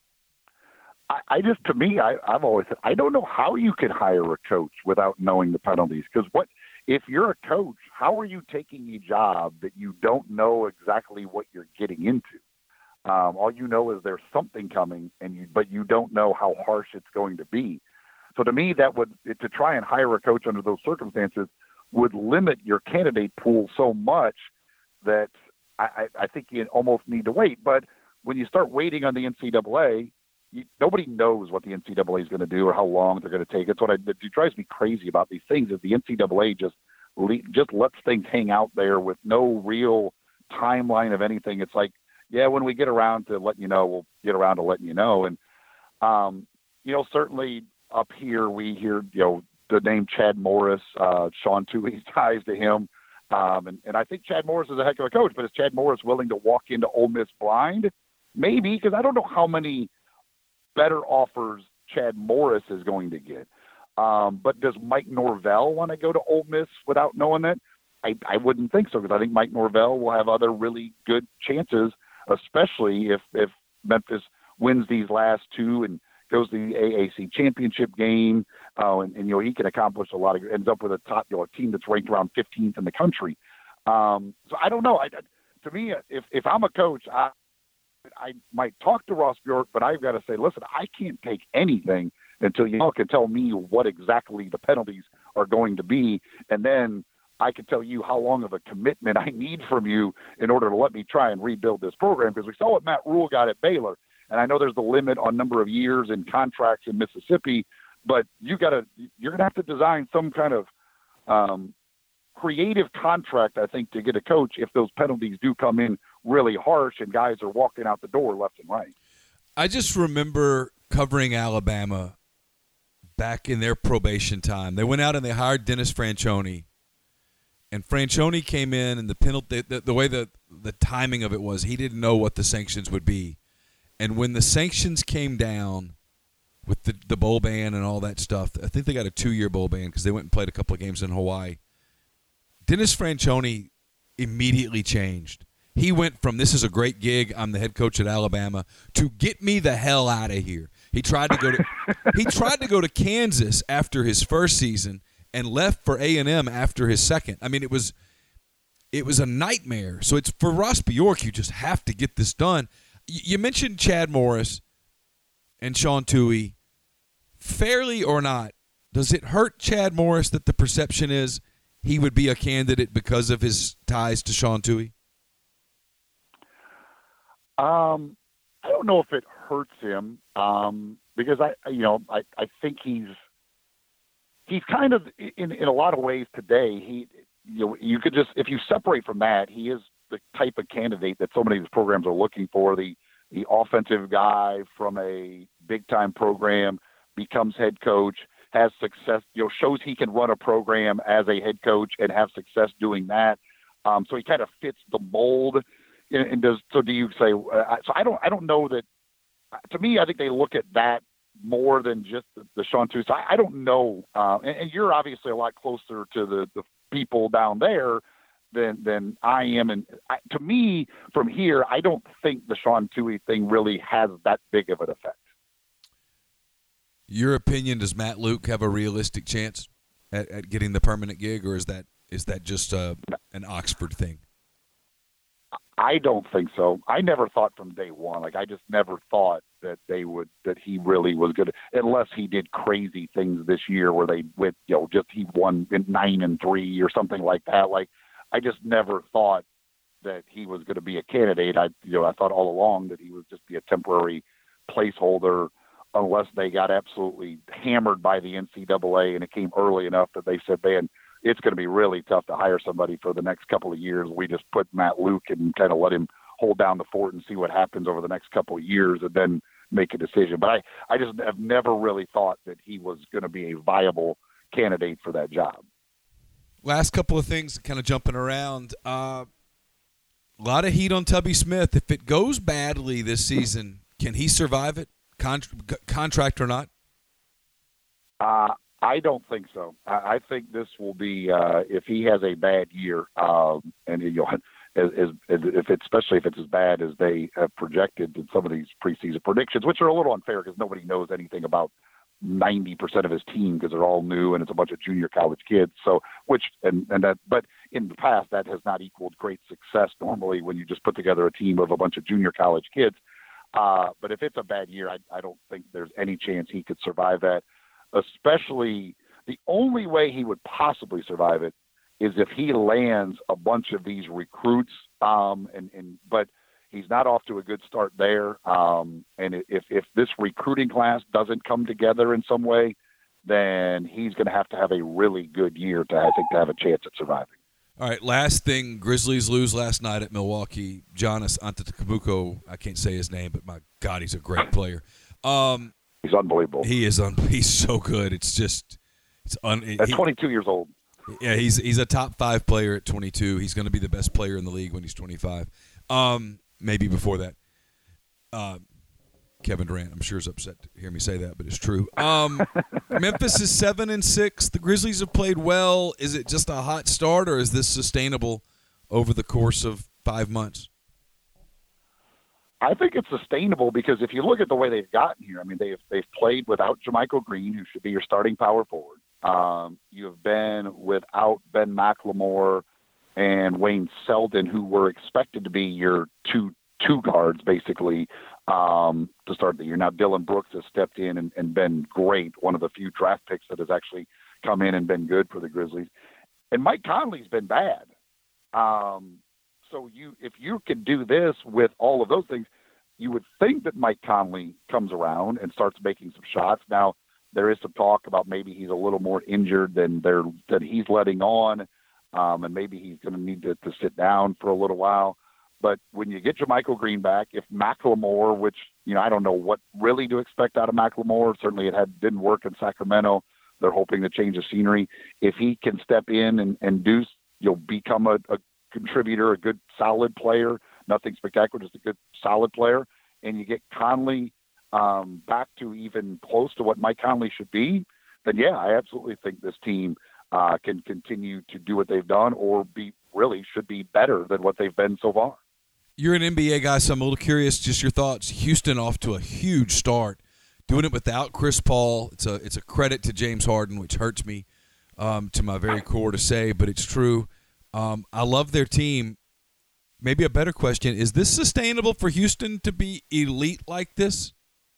I, I just, to me, I, I've always said, I don't know how you can hire a coach without knowing the penalties. Because what if you're a coach, how are you taking a job that you don't know exactly what you're getting into? Um, all you know is there's something coming, and you, but you don't know how harsh it's going to be. So to me, that would to try and hire a coach under those circumstances would limit your candidate pool so much that I, I think you almost need to wait. But when you start waiting on the N C double A, you, nobody knows what the N C double A is going to do or how long they're going to take. It's what I, it drives me crazy about these things is the N C double A just just lets things hang out there with no real timeline of anything. It's like, yeah, when we get around to letting you know, we'll get around to letting you know. And, um, you know, certainly up here we hear, you know, the name Chad Morris, uh, Sean Tuohy's ties to him. Um, and, and I think Chad Morris is a heck of a coach, but is Chad Morris willing to walk into Ole Miss blind? Maybe, because I don't know how many better offers Chad Morris is going to get. Um, but does Mike Norvell want to go to Ole Miss without knowing that? I, I wouldn't think so, because I think Mike Norvell will have other really good chances, especially if, if Memphis wins these last two and goes to the A A C championship game. Uh, and, and, you know, he can accomplish a lot of, ends up with a top, you know, a team that's ranked around fifteenth in the country. Um, so I don't know. I, to me, if, if I'm a coach, I, I might talk to Ross Bjork, but I've got to say, listen, I can't take anything until you all can tell me what exactly the penalties are going to be. And then I can tell you how long of a commitment I need from you in order to let me try and rebuild this program. Because we saw what Matt Rule got at Baylor. And I know there's the limit on number of years and contracts in Mississippi, but you got to, you're going to have to design some kind of um, creative contract, I think, to get a coach if those penalties do come in really harsh and guys are walking out the door left and right. I just remember covering Alabama back in their probation time. They went out and they hired Dennis Franchione, and Franchione came in, and the penalty, the, the way the the timing of it was, he didn't know what the sanctions would be. And when the sanctions came down with the, the bowl ban and all that stuff, I think they got a two-year bowl ban because they went and played a couple of games in Hawaii. Dennis Franchione immediately changed. He went from, this is a great gig, I'm the head coach at Alabama, to get me the hell out of here. He tried to go to he tried to go to Kansas after his first season and left for A and M after his second. I mean, it was it was a nightmare. So it's for Ross Bjork, you just have to get this done. You mentioned Chad Morris and Sean Tuohy. Fairly or not, does it hurt Chad Morris that the perception is he would be a candidate because of his ties to Sean Tuohy? Um, I don't know if it hurts him um, because I, you know, I, I think he's he's kind of in in a lot of ways today. He, you know, you could just if you separate from that, he is the type of candidate that so many of these programs are looking for. The the offensive guy from a big time program becomes head coach, has success, you know, shows he can run a program as a head coach and have success doing that. Um, so he kind of fits the mold. And, and does so? Do you say? Uh, so I don't. I don't know that. To me, I think they look at that more than just the, the Sean Tuohy. So I, I don't know. Uh, and, and you're obviously a lot closer to the, the people down there than than I am. And I, to me, from here, I don't think the Sean Tuohy thing really has that big of an effect. Your opinion, does Matt Luke have a realistic chance at, at getting the permanent gig, or is that is that just uh, an Oxford thing? I don't think so. I never thought from day one. Like I just never thought that they would that he really was good, unless he did crazy things this year where they went, you know, just he won in nine and three or something like that. Like I just never thought that he was going to be a candidate. I, you know, I thought all along that he would just be a temporary placeholder unless they got absolutely hammered by the N C double A and it came early enough that they said, man, it's going to be really tough to hire somebody for the next couple of years. We just put Matt Luke and kind of let him hold down the fort and see what happens over the next couple of years and then make a decision. But I, I just have never really thought that he was going to be a viable candidate for that job. Last couple of things, kind of jumping around. Uh, a lot of heat on Tubby Smith. If it goes badly this season, can he survive it, Con- contract or not? Uh, I don't think so. I, I think this will be uh, if he has a bad year, um, and you know, as, as, as if it's, especially if it's as bad as they have projected in some of these preseason predictions, which are a little unfair because nobody knows anything about ninety percent of his team because they're all new and it's a bunch of junior college kids. So, which and and that, but in the past that has not equaled great success normally when you just put together a team of a bunch of junior college kids. Uh, but if it's a bad year, I, I don't think there's any chance he could survive that. Especially the only way he would possibly survive it is if he lands a bunch of these recruits. Um, and, and, but he's not off to a good start there. Um, and if, if this recruiting class doesn't come together in some way, then he's going to have to have a really good year to, I think, to have a chance at surviving. All right, last thing, Grizzlies lose last night at Milwaukee. Giannis Antetokounmpo, I can't say his name, but my God, he's a great player. Um, He's unbelievable. He is. Un- he's so good. It's just. It's un- At he, twenty-two years old. Yeah, he's he's a top five player at twenty-two. He's going to be the best player in the league when he's twenty-five. Um, maybe before that. Uh, Kevin Durant, I'm sure, is upset to hear me say that, but it's true. Um, Memphis is seven and six. The Grizzlies have played well. Is it just a hot start, or is this sustainable over the course of five months? I think it's sustainable because if you look at the way they've gotten here, I mean, they've they've played without JaMychal Green, who should be your starting power forward. Um, you have been without Ben McLemore and Wayne Selden, who were expected to be your two two guards, basically, um, to start the year. Now, Dylan Brooks has stepped in and, and been great, one of the few draft picks that has actually come in and been good for the Grizzlies. And Mike Conley's been bad. Um So you, if you could do this with all of those things, you would think that Mike Conley comes around and starts making some shots. Now, there is some talk about maybe he's a little more injured than they're that he's letting on, um, and maybe he's going to need to, to sit down for a little while. But when you get JaMychal Green back, if McLemore, which you know I don't know what really to expect out of McLemore, certainly it had didn't work in Sacramento. They're hoping to change the scenery. If he can step in and, and do, you'll become a, a contributor, a good solid player, nothing spectacular, just a good solid player, and you get Conley um, back to even close to what Mike Conley should be, then yeah, I absolutely think this team uh, can continue to do what they've done or be really should be better than what they've been so far. You're an N B A guy, so I'm a little curious, just your thoughts. Houston off to a huge start, doing it without Chris Paul. It's a, it's a credit to James Harden, which hurts me um, to my very core to say, but it's true. Um, I love their team. Maybe a better question, is this sustainable for Houston to be elite like this?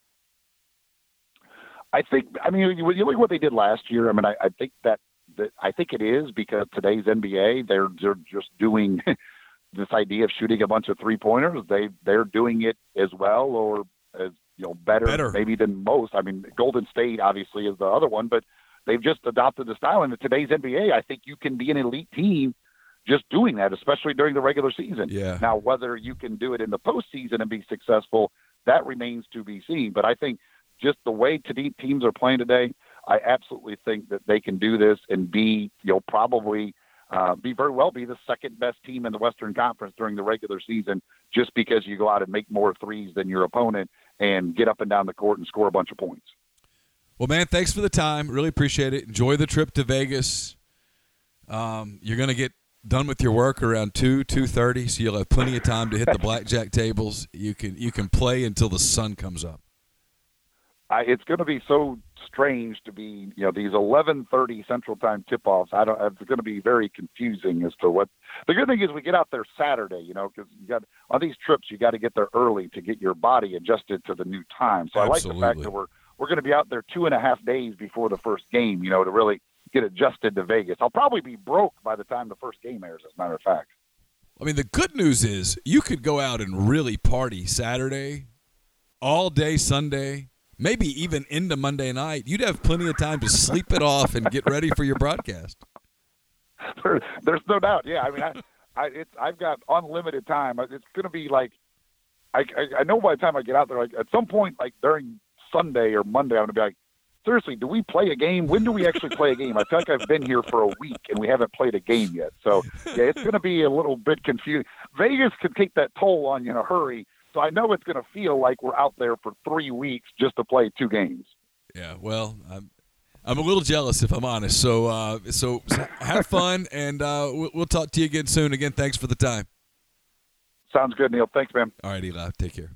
I think, I mean, when you look at what they did last year, I mean, I, I think that, that, I think it is because today's N B A, they're, they're just doing this idea of shooting a bunch of three pointers. They, they're doing it as well or as, you know, better, better maybe than most. I mean, Golden State obviously is the other one, but they've just adopted the style. And in today's N B A, I think you can be an elite team just doing that, especially during the regular season. Yeah. Now, whether you can do it in the postseason and be successful, that remains to be seen. But I think just the way today teams are playing today, I absolutely think that they can do this and be, you know, probably uh, be very well be the second best team in the Western Conference during the regular season, just because you go out and make more threes than your opponent and get up and down the court and score a bunch of points. Well, man, thanks for the time. Really appreciate it. Enjoy the trip to Vegas. Um, you're going to get done with your work around two, two thirty, so you'll have plenty of time to hit the blackjack tables. You can you can play until the sun comes up. I, it's going to be so strange to be, you know, these eleven thirty Central Time tip-offs. I don't. It's going to be very confusing as to what. The good thing is we get out there Saturday, you know, because you got on these trips you got to get there early to get your body adjusted to the new time. So Absolutely. I like the fact that we're we're going to be out there two and a half days before the first game, you know, to really get adjusted to Vegas. I'll probably be broke by the time the first game airs, as a matter of fact. I mean, the good news is you could go out and really party Saturday, all day Sunday, maybe even into Monday night. You'd have plenty of time to sleep it off and get ready for your broadcast. There, there's no doubt. Yeah, I mean, I, I, it's, I've got unlimited time. It's going to be like, I, I, I know by the time I get out there, like at some point, like during Sunday or Monday, I'm going to be like, seriously, do we play a game? When do we actually play a game? I feel like I've been here for a week and we haven't played a game yet. So, yeah, it's going to be a little bit confusing. Vegas can take that toll on you in a hurry. So I know it's going to feel like we're out there for three weeks just to play two games. Yeah, well, I'm I'm a little jealous if I'm honest. So, uh, so, so have fun, and uh, we'll, we'll talk to you again soon. Again, thanks for the time. Sounds good, Neil. Thanks, man. All right, Eli. Take care.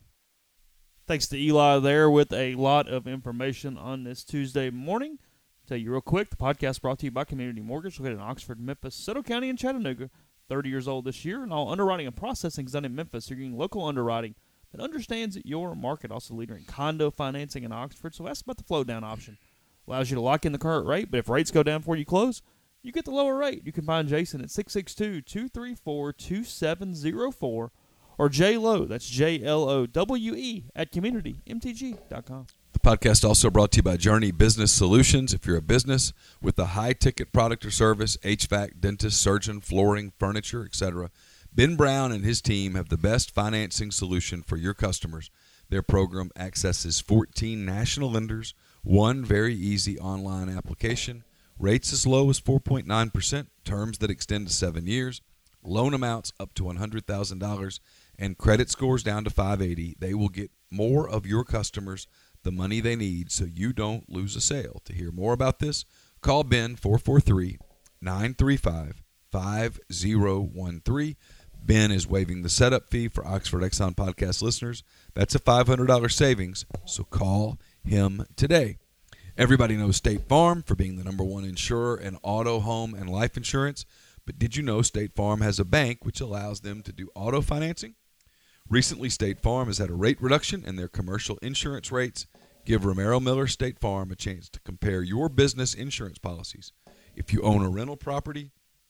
Thanks to Eli there with a lot of information on this Tuesday morning. Tell you real quick, the podcast brought to you by Community Mortgage, located in Oxford, Memphis, Soto County, and Chattanooga. thirty years old this year, and all underwriting and processing is done in Memphis. You're getting local underwriting that understands your market. Also leader in condo financing in Oxford. So ask about the flow down option. Allows you to lock in the current rate, but if rates go down before you close, you get the lower rate. You can find Jason at six six two, two three four, two seven zero four or J Lowe, that's J L O W E, at community m t g dot com. The podcast also brought to you by Journey Business Solutions. If you're a business with a high-ticket product or service, H V A C, dentist, surgeon, flooring, furniture, et cetera, Ben Brown and his team have the best financing solution for your customers. Their program accesses fourteen national lenders, one very easy online application, rates as low as four point nine percent, terms that extend to seven years, loan amounts up to one hundred thousand dollars, and credit scores down to five eighty. They will get more of your customers the money they need so you don't lose a sale. To hear more about this, call Ben four four three, nine three five, five zero one three. Ben is waiving the setup fee for Oxford Exxon podcast listeners. That's a five hundred dollars savings, so call him today. Everybody knows State Farm for being the number one insurer in auto, home, and life insurance. But did you know State Farm has a bank which allows them to do auto financing? Recently, State Farm has had a rate reduction in their commercial insurance rates. Give Romero Miller State Farm a chance to compare your business insurance policies. If you own a rental property,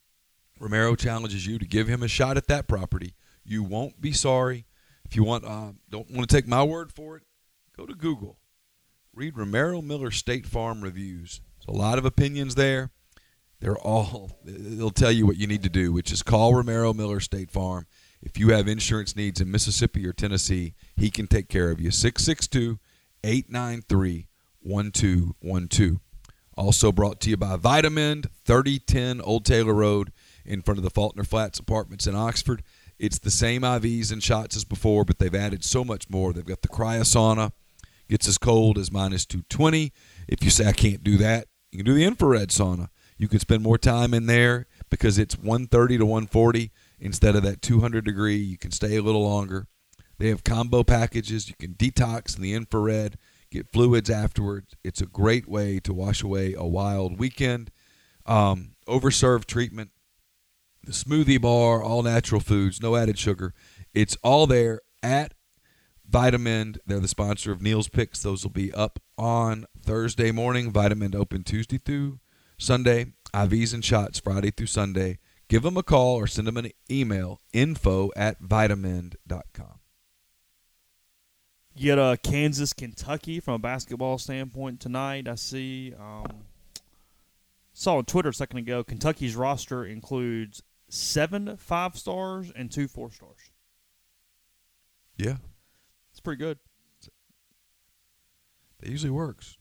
Romero challenges you to give him a shot at that property. You won't be sorry. If you want, uh, don't want to take my word for it, go to Google. Read Romero Miller State Farm reviews. There's a lot of opinions there. They're all, they'll tell you what you need to do, which is call Romero Miller State Farm. If you have insurance needs in Mississippi or Tennessee, he can take care of you. six six two, eight nine three, one two one two. Also brought to you by Vitamend, thirty ten Old Taylor Road in front of the Faulkner Flats Apartments in Oxford. It's the same I Vs and shots as before, but they've added so much more. They've got the cryosauna. Gets as cold as minus two twenty. If you say, I can't do that, you can do the infrared sauna. You can spend more time in there because it's one thirty to one forty instead of that two hundred degree. You can stay a little longer. They have combo packages. You can detox in the infrared, get fluids afterwards. It's a great way to wash away a wild weekend. Um, overserved treatment, the smoothie bar, all natural foods, no added sugar. It's all there at Vitamend. They're the sponsor of Neil's Picks. Those will be up on Thursday morning. Vitamend open Tuesday through Sunday. I Vs and shots Friday through Sunday. Give them a call or send them an email, info at vitamend dot com. Get uh, Kansas, Kentucky from a basketball standpoint tonight. I see, um, saw on Twitter a second ago, Kentucky's roster includes seven five stars and two four stars. Yeah. It's pretty good. That usually works.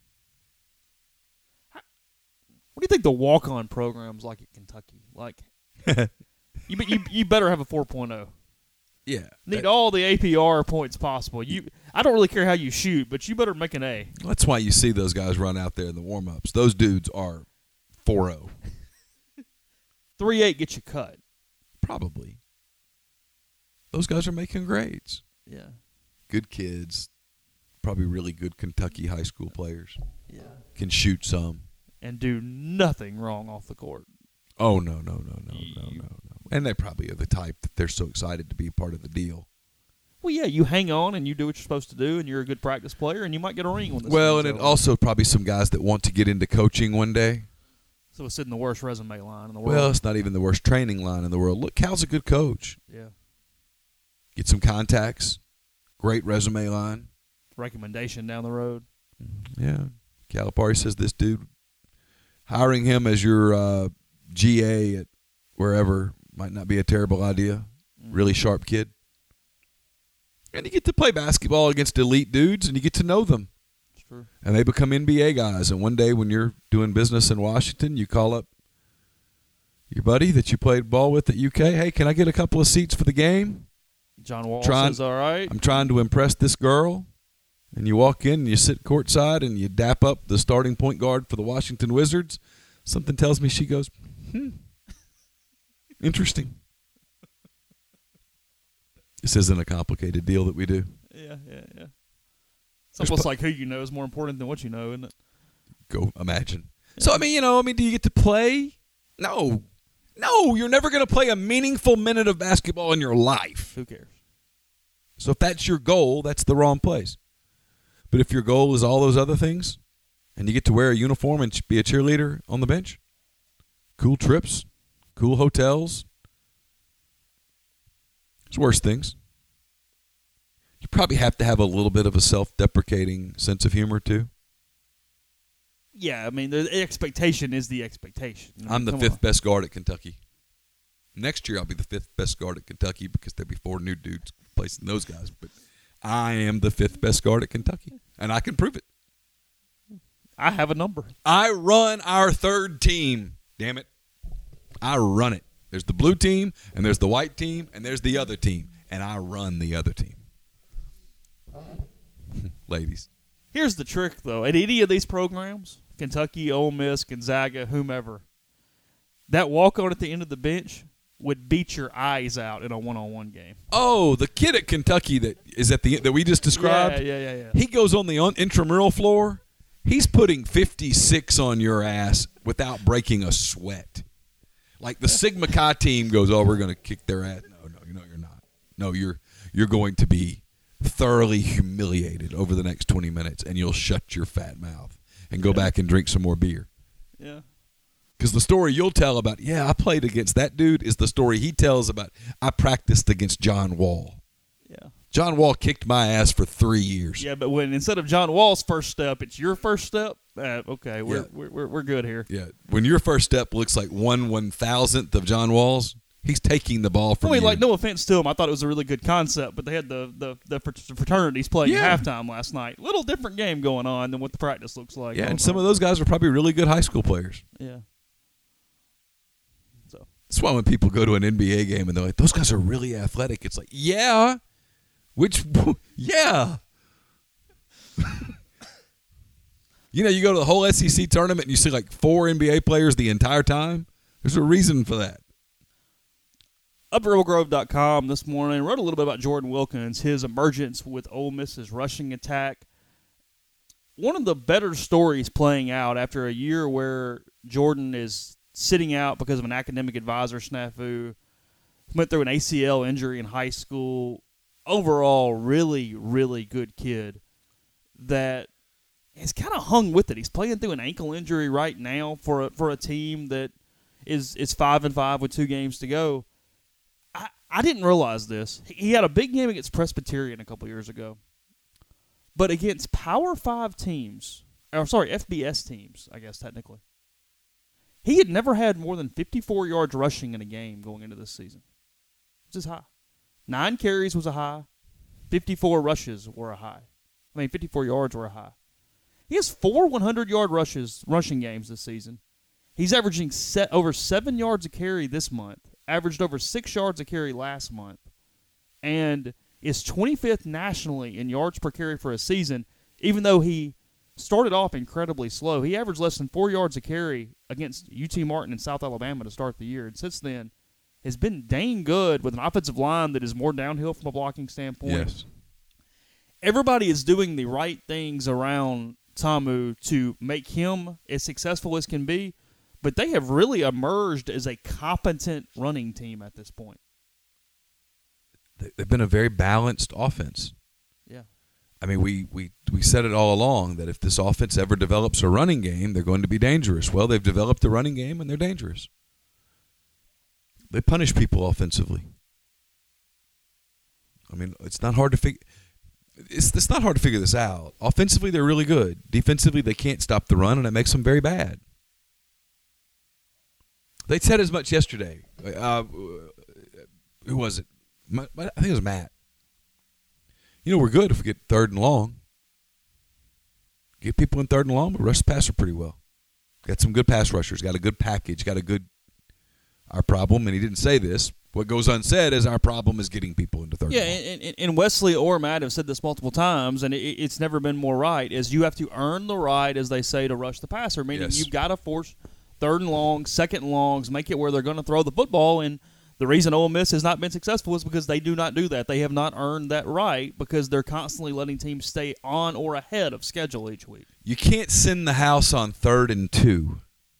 What do you think the walk-on program's like at Kentucky? Like, you, you you better have a four point oh. Yeah. Need that, all the A P R points possible. You, I don't really care how you shoot, but you better make an A. That's why you see those guys run out there in the warm-ups. Those dudes are four oh. three eight gets you cut. Probably. Those guys are making grades. Yeah. Good kids. Probably really good Kentucky high school players. Yeah. Can shoot some. And do nothing wrong off the court. Oh, no, no, no, no, You- no, no, no. And they probably are the type that they're so excited to be part of the deal. Well, yeah, you hang on and you do what you're supposed to do, and you're a good practice player, and you might get a ring when this Well, and thing's it over. also probably some guys that want to get into coaching one day. So it's sitting the worst resume line in the world. Well, it's not even the worst training line in the world. Look, Cal's a good coach. Yeah. Get some contacts. Great resume line. Recommendation down the road. Yeah. Calipari says this dude, hiring him as your uh, G A at wherever might not be a terrible idea. Really sharp kid. And you get to play basketball against elite dudes, and you get to know them. That's true. And they become N B A guys. And one day when you're doing business in Washington, you call up your buddy that you played ball with at U K. Hey, can I get a couple of seats for the game? John Wall Trying, says, all right. I'm trying to impress this girl. And you walk in and you sit courtside and you dap up the starting point guard for the Washington Wizards. Something tells me she goes, hmm, interesting. This isn't a complicated deal that we do. Yeah, yeah, yeah. It's almost like who you know is more important than what you know, isn't it? Go imagine. Yeah. So, I mean, you know, I mean, do you get to play? No. No, you're never going to play a meaningful minute of basketball in your life. Who cares? So if that's your goal, that's the wrong place. But if your goal is all those other things, and you get to wear a uniform and be a cheerleader on the bench, cool trips, cool hotels, there's worse things. You probably have to have a little bit of a self-deprecating sense of humor, too. Yeah, I mean, the expectation is the expectation. I mean, I'm the come fifth on. best guard at Kentucky. Next year, I'll be the fifth best guard at Kentucky because there'll be four new dudes replacing those guys. But I am the fifth best guard at Kentucky, and I can prove it. I have a number. I run our third team. Damn it. I run it. There's the blue team, and there's the white team, and there's the other team. And I run the other team. Ladies. Here's the trick, though. At any of these programs, Kentucky, Ole Miss, Gonzaga, whomever, that walk-on at the end of the bench would beat your eyes out in a one-on-one game. Oh, the kid at Kentucky that is at the that we just described? Yeah, yeah, yeah. yeah. He goes on the un- intramural floor. He's putting fifty-six on your ass without breaking a sweat. Like the Sigma Chi team goes, oh, we're going to kick their ass. No, no, no, you're not. No, you're you're going to be thoroughly humiliated over the next twenty minutes, and you'll shut your fat mouth and go yeah. back and drink some more beer. Yeah. Because the story you'll tell about, yeah, I played against that dude, is the story he tells about, I practiced against John Wall. Yeah. John Wall kicked my ass for three years. Yeah, but when instead of John Wall's first step, it's your first step, uh, okay, we're, yeah. we're, we're we're good here. Yeah. When your first step looks like one one-thousandth of John Wall's, he's taking the ball from I mean, you. like, no offense to him. I thought it was a really good concept, but they had the, the, the fraternities playing yeah. at halftime last night. Little different game going on than what the practice looks like. Yeah, and some of those guys are probably really good high school players. Yeah. So that's why when people go to an N B A game and they're like, those guys are really athletic, it's like, yeah. Which, yeah. You know, you go to the whole S E C tournament and you see like four N B A players the entire time. There's a reason for that. Up at rebel grove dot com this morning, wrote a little bit about Jordan Wilkins, his emergence with Ole Miss's rushing attack. One of the better stories playing out after a year where Jordan is sitting out because of an academic advisor snafu, went through an A C L injury in high school. Overall, really, really good kid that has kind of hung with it. He's playing through an ankle injury right now for a, for a team that is is five and five with two games to go. I, I didn't realize this. He had a big game against Presbyterian a couple years ago, but against Power Five teams, or sorry, F B S teams, I guess technically, he had never had more than fifty-four yards rushing in a game going into this season. Which is high. Nine carries was a high. fifty-four rushes were a high. I mean, fifty-four yards were a high. He has four hundred-yard rushes, rushing games this season. He's averaging set over seven yards a carry this month, averaged over six yards a carry last month, and is twenty-fifth nationally in yards per carry for a season, even though he started off incredibly slow. He averaged less than four yards a carry against U T Martin in South Alabama to start the year, and since then has been dang good with an offensive line that is more downhill from a blocking standpoint. Yes. Everybody is doing the right things around Ta'amu to make him as successful as can be, but they have really emerged as a competent running team at this point. They've been a very balanced offense. Yeah. I mean, we, we, we said it all along that if this offense ever develops a running game, they're going to be dangerous. Well, they've developed a running game, and they're dangerous. They punish people offensively. I mean, it's not hard to figure. it's, it's not hard to figure this out. Offensively, they're really good. Defensively, they can't stop the run, and it makes them very bad. They said as much yesterday. Uh, who was it? I think it was Matt. You know, we're good if we get third and long. Get people in third and long, but rush the passer pretty well. Got some good pass rushers. Got a good package. Got a good – our problem, and he didn't say this, what goes unsaid is our problem is getting people into third yeah, and long. Yeah, and, and Wesley or Matt have said this multiple times, and it, it's never been more right, is you have to earn the right, as they say, to rush the passer, meaning Yes. you've got to force third and long, second and longs, make it where they're going to throw the football, and the reason Ole Miss has not been successful is because they do not do that. They have not earned that right because they're constantly letting teams stay on or ahead of schedule each week. You can't send the house on third and two.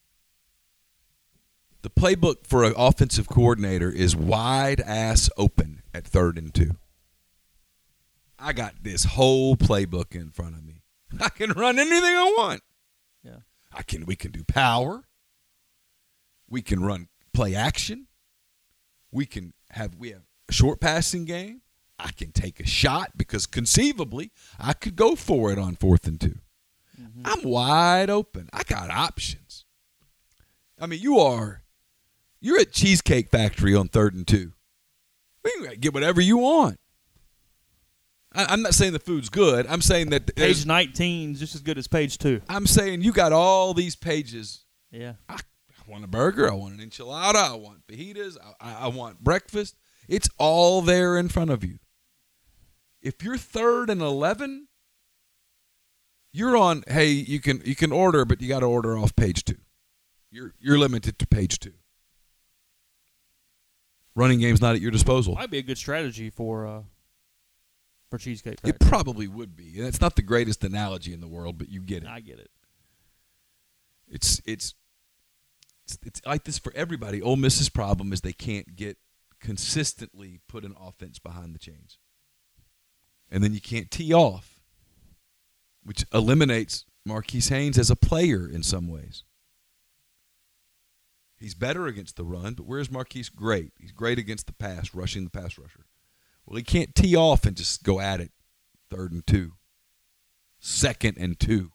The playbook for an offensive coordinator is wide ass open at third and two. I got this whole playbook in front of me. I can run anything I want. Yeah. I can. We can do power. We can run play action. We can have we have a short passing game. I can take a shot because conceivably I could go for it on fourth and two. Mm-hmm. I'm wide open. I got options. I mean, you are you're at Cheesecake Factory on third and two. You can get whatever you want. I, I'm not saying the food's good. I'm saying that page nineteen is just as good as page two. I'm saying you got all these pages. Yeah. I, I want a burger. I want an enchilada. I want fajitas. I, I want breakfast. It's all there in front of you. If you're third and eleven, you're on. Hey, you can you can order, but you got to order off page two. You're you're limited to page two. Running game's not at your disposal. Might be a good strategy for uh, for Cheesecake Factory. It probably would be, and it's not the greatest analogy in the world, but you get it. I get it. It's it's. It's, it's like this for everybody. Ole Miss's problem is they can't get consistently put an offense behind the chains. And then you can't tee off, which eliminates Marquise Haynes as a player in some ways. He's better against the run, but where's Marquise? Great. He's great against the pass, rushing the pass rusher. Well, he can't tee off and just go at it third and two, second and two.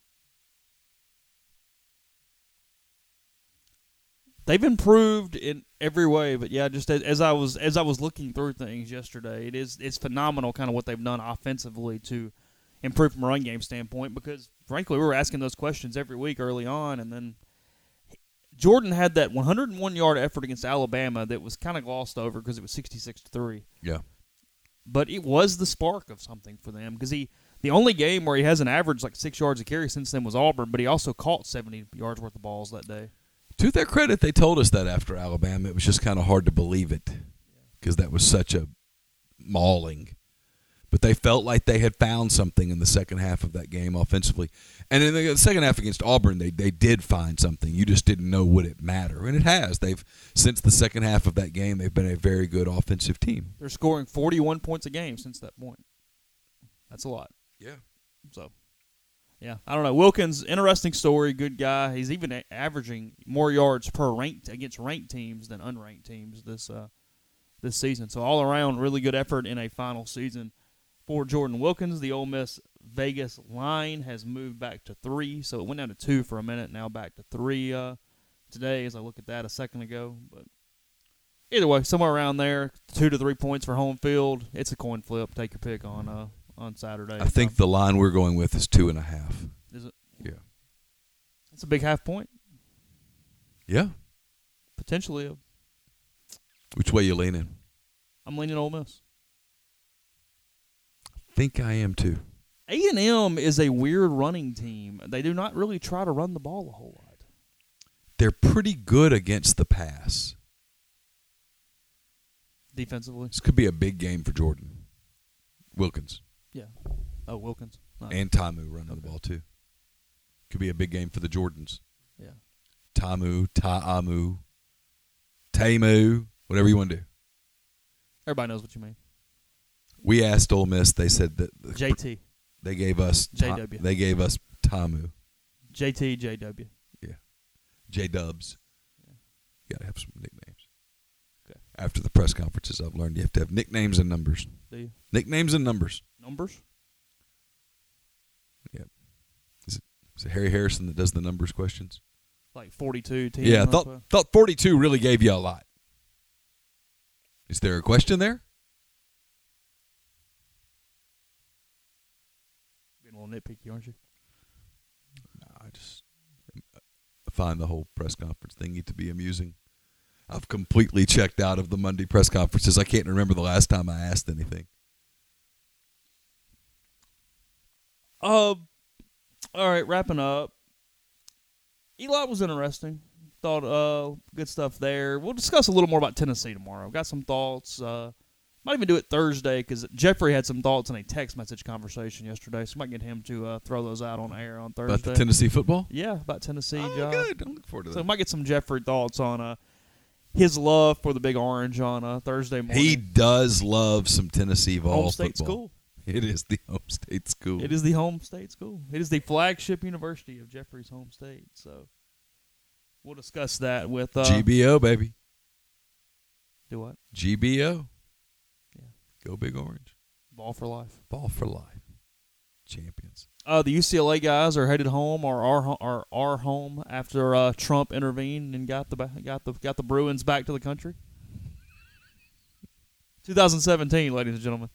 They've improved in every way, but yeah, just as, as I was as I was looking through things yesterday, it is it's phenomenal kind of what they've done offensively to improve from a run game standpoint. Because frankly, we were asking those questions every week early on, and then Jordan had that one hundred one yard effort against Alabama that was kind of glossed over because it was sixty-six to three. Yeah, but it was the spark of something for them because he the only game where he has an average like six yards a carry since then was Auburn, but he also caught seventy yards worth of balls that day. To their credit, they told us that after Alabama. It was just kind of hard to believe it because that was such a mauling. But they felt like they had found something in the second half of that game offensively. And in the second half against Auburn, they, they did find something. You just didn't know would it matter. And it has. They've since the second half of that game, they've been a very good offensive team. They're scoring forty-one points a game since that point. That's a lot. Yeah. So, yeah, I don't know. Wilkins, interesting story, good guy. He's even a- averaging more yards per ranked against ranked teams than unranked teams this uh, this season. So all around, really good effort in a final season for Jordan Wilkins. The Ole Miss Vegas line has moved back to three, so it went down to two for a minute, now back to three uh, today. As I look at that a second ago, but either way, somewhere around there, two to three points for home field. It's a coin flip. Take your pick on uh, on Saturday. I think the line we're going with is two and a half. Is it? Yeah. That's a big half point. Yeah. Potentially. A, Which way you leaning? I'm leaning Ole Miss. I think I am too. A and M is a weird running team. They do not really try to run the ball a whole lot. They're pretty good against the pass. Defensively? This could be a big game for Jordan Wilkins. Yeah. Oh, Wilkins. Nice. And Tamu running Okay. the ball too. Could be a big game for the Jordans. Yeah. Tamu, Ta'amu, Tamu, whatever you want to do. Everybody knows what you mean. We asked Ole Miss. They said that J T. they gave us J Ta- W. They gave us Tamu. J T, J W. Yeah, J Dubs. Yeah. You gotta have some nicknames. Okay. After the press conferences, I've learned you have to have nicknames and numbers. Do you? Nicknames and numbers. Numbers? Is it Harry Harrison that does the numbers questions? Like forty-two team. Yeah, I thought, uh, thought forty-two really gave you a lot. Is there a question there? Being a little nitpicky, aren't you? No, I just I find the whole press conference thing to be amusing. I've completely checked out of the Monday press conferences. I can't remember the last time I asked anything. Uh, all right, wrapping up. Eli was interesting. Thought uh good stuff there. We'll discuss a little more about Tennessee tomorrow. Got some thoughts. Uh, might even do it Thursday because Jeffrey had some thoughts in a text message conversation yesterday, so might get him to uh, throw those out on air on Thursday. About the Tennessee football? Yeah, about Tennessee. Oh, Josh. good. I look forward to that. So might get some Jeffrey thoughts on uh his love for the Big Orange on uh, Thursday morning. He does love some Tennessee Vol home state football. school. It is the home state school. It is the home state school. It is the flagship university of Jeffrey's home state. So we'll discuss that with uh, G B O, baby. Do what? G B O. Yeah. Go Big Orange. Ball for life. Ball for life. Champions. Uh, the U C L A guys are headed home or are are, are home after uh, Trump intervened and got the got the got the Bruins back to the country. twenty seventeen, ladies and gentlemen.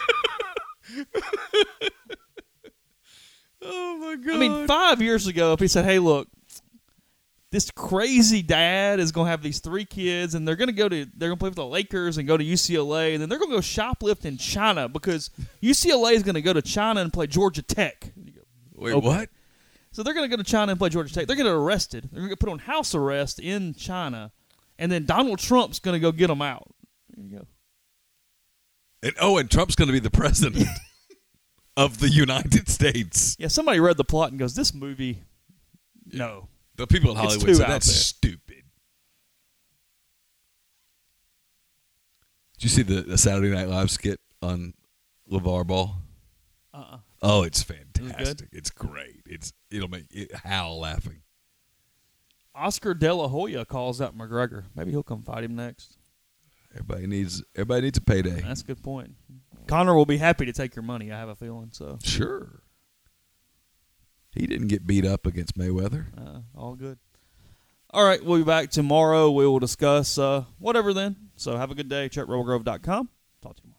Oh my God! I mean, five years ago, if he said, "Hey, look, this crazy dad is going to have these three kids, and they're going to go to they're going to play for the Lakers and go to U C L A, and then they're going to go shoplift in China because U C L A is going to go to China and play Georgia Tech." Wait, Okay. what? So they're going to go to China and play Georgia Tech. They're going to get arrested. They're going to get put on house arrest in China, and then Donald Trump's going to go get them out. There you go. And, oh, and Trump's going to be the president of the United States. Yeah, somebody read the plot and goes, "This movie, no." The people in It's Hollywood too said out that's there." stupid. Did you see the, the Saturday Night Live skit on LeVar Ball? Uh-uh. Oh, it's good? fantastic. It's great. It's it'll make it howl laughing. Oscar De La Hoya calls out McGregor. Maybe he'll come fight him next. Everybody needs everybody needs a payday. That's a good point. Connor will be happy to take your money, I have a feeling. So Sure. He didn't get beat up against Mayweather. uh, all good. All right, we'll be back tomorrow. We will discuss uh, whatever then. So have a good day. check rebel grove dot com. Talk to you tomorrow.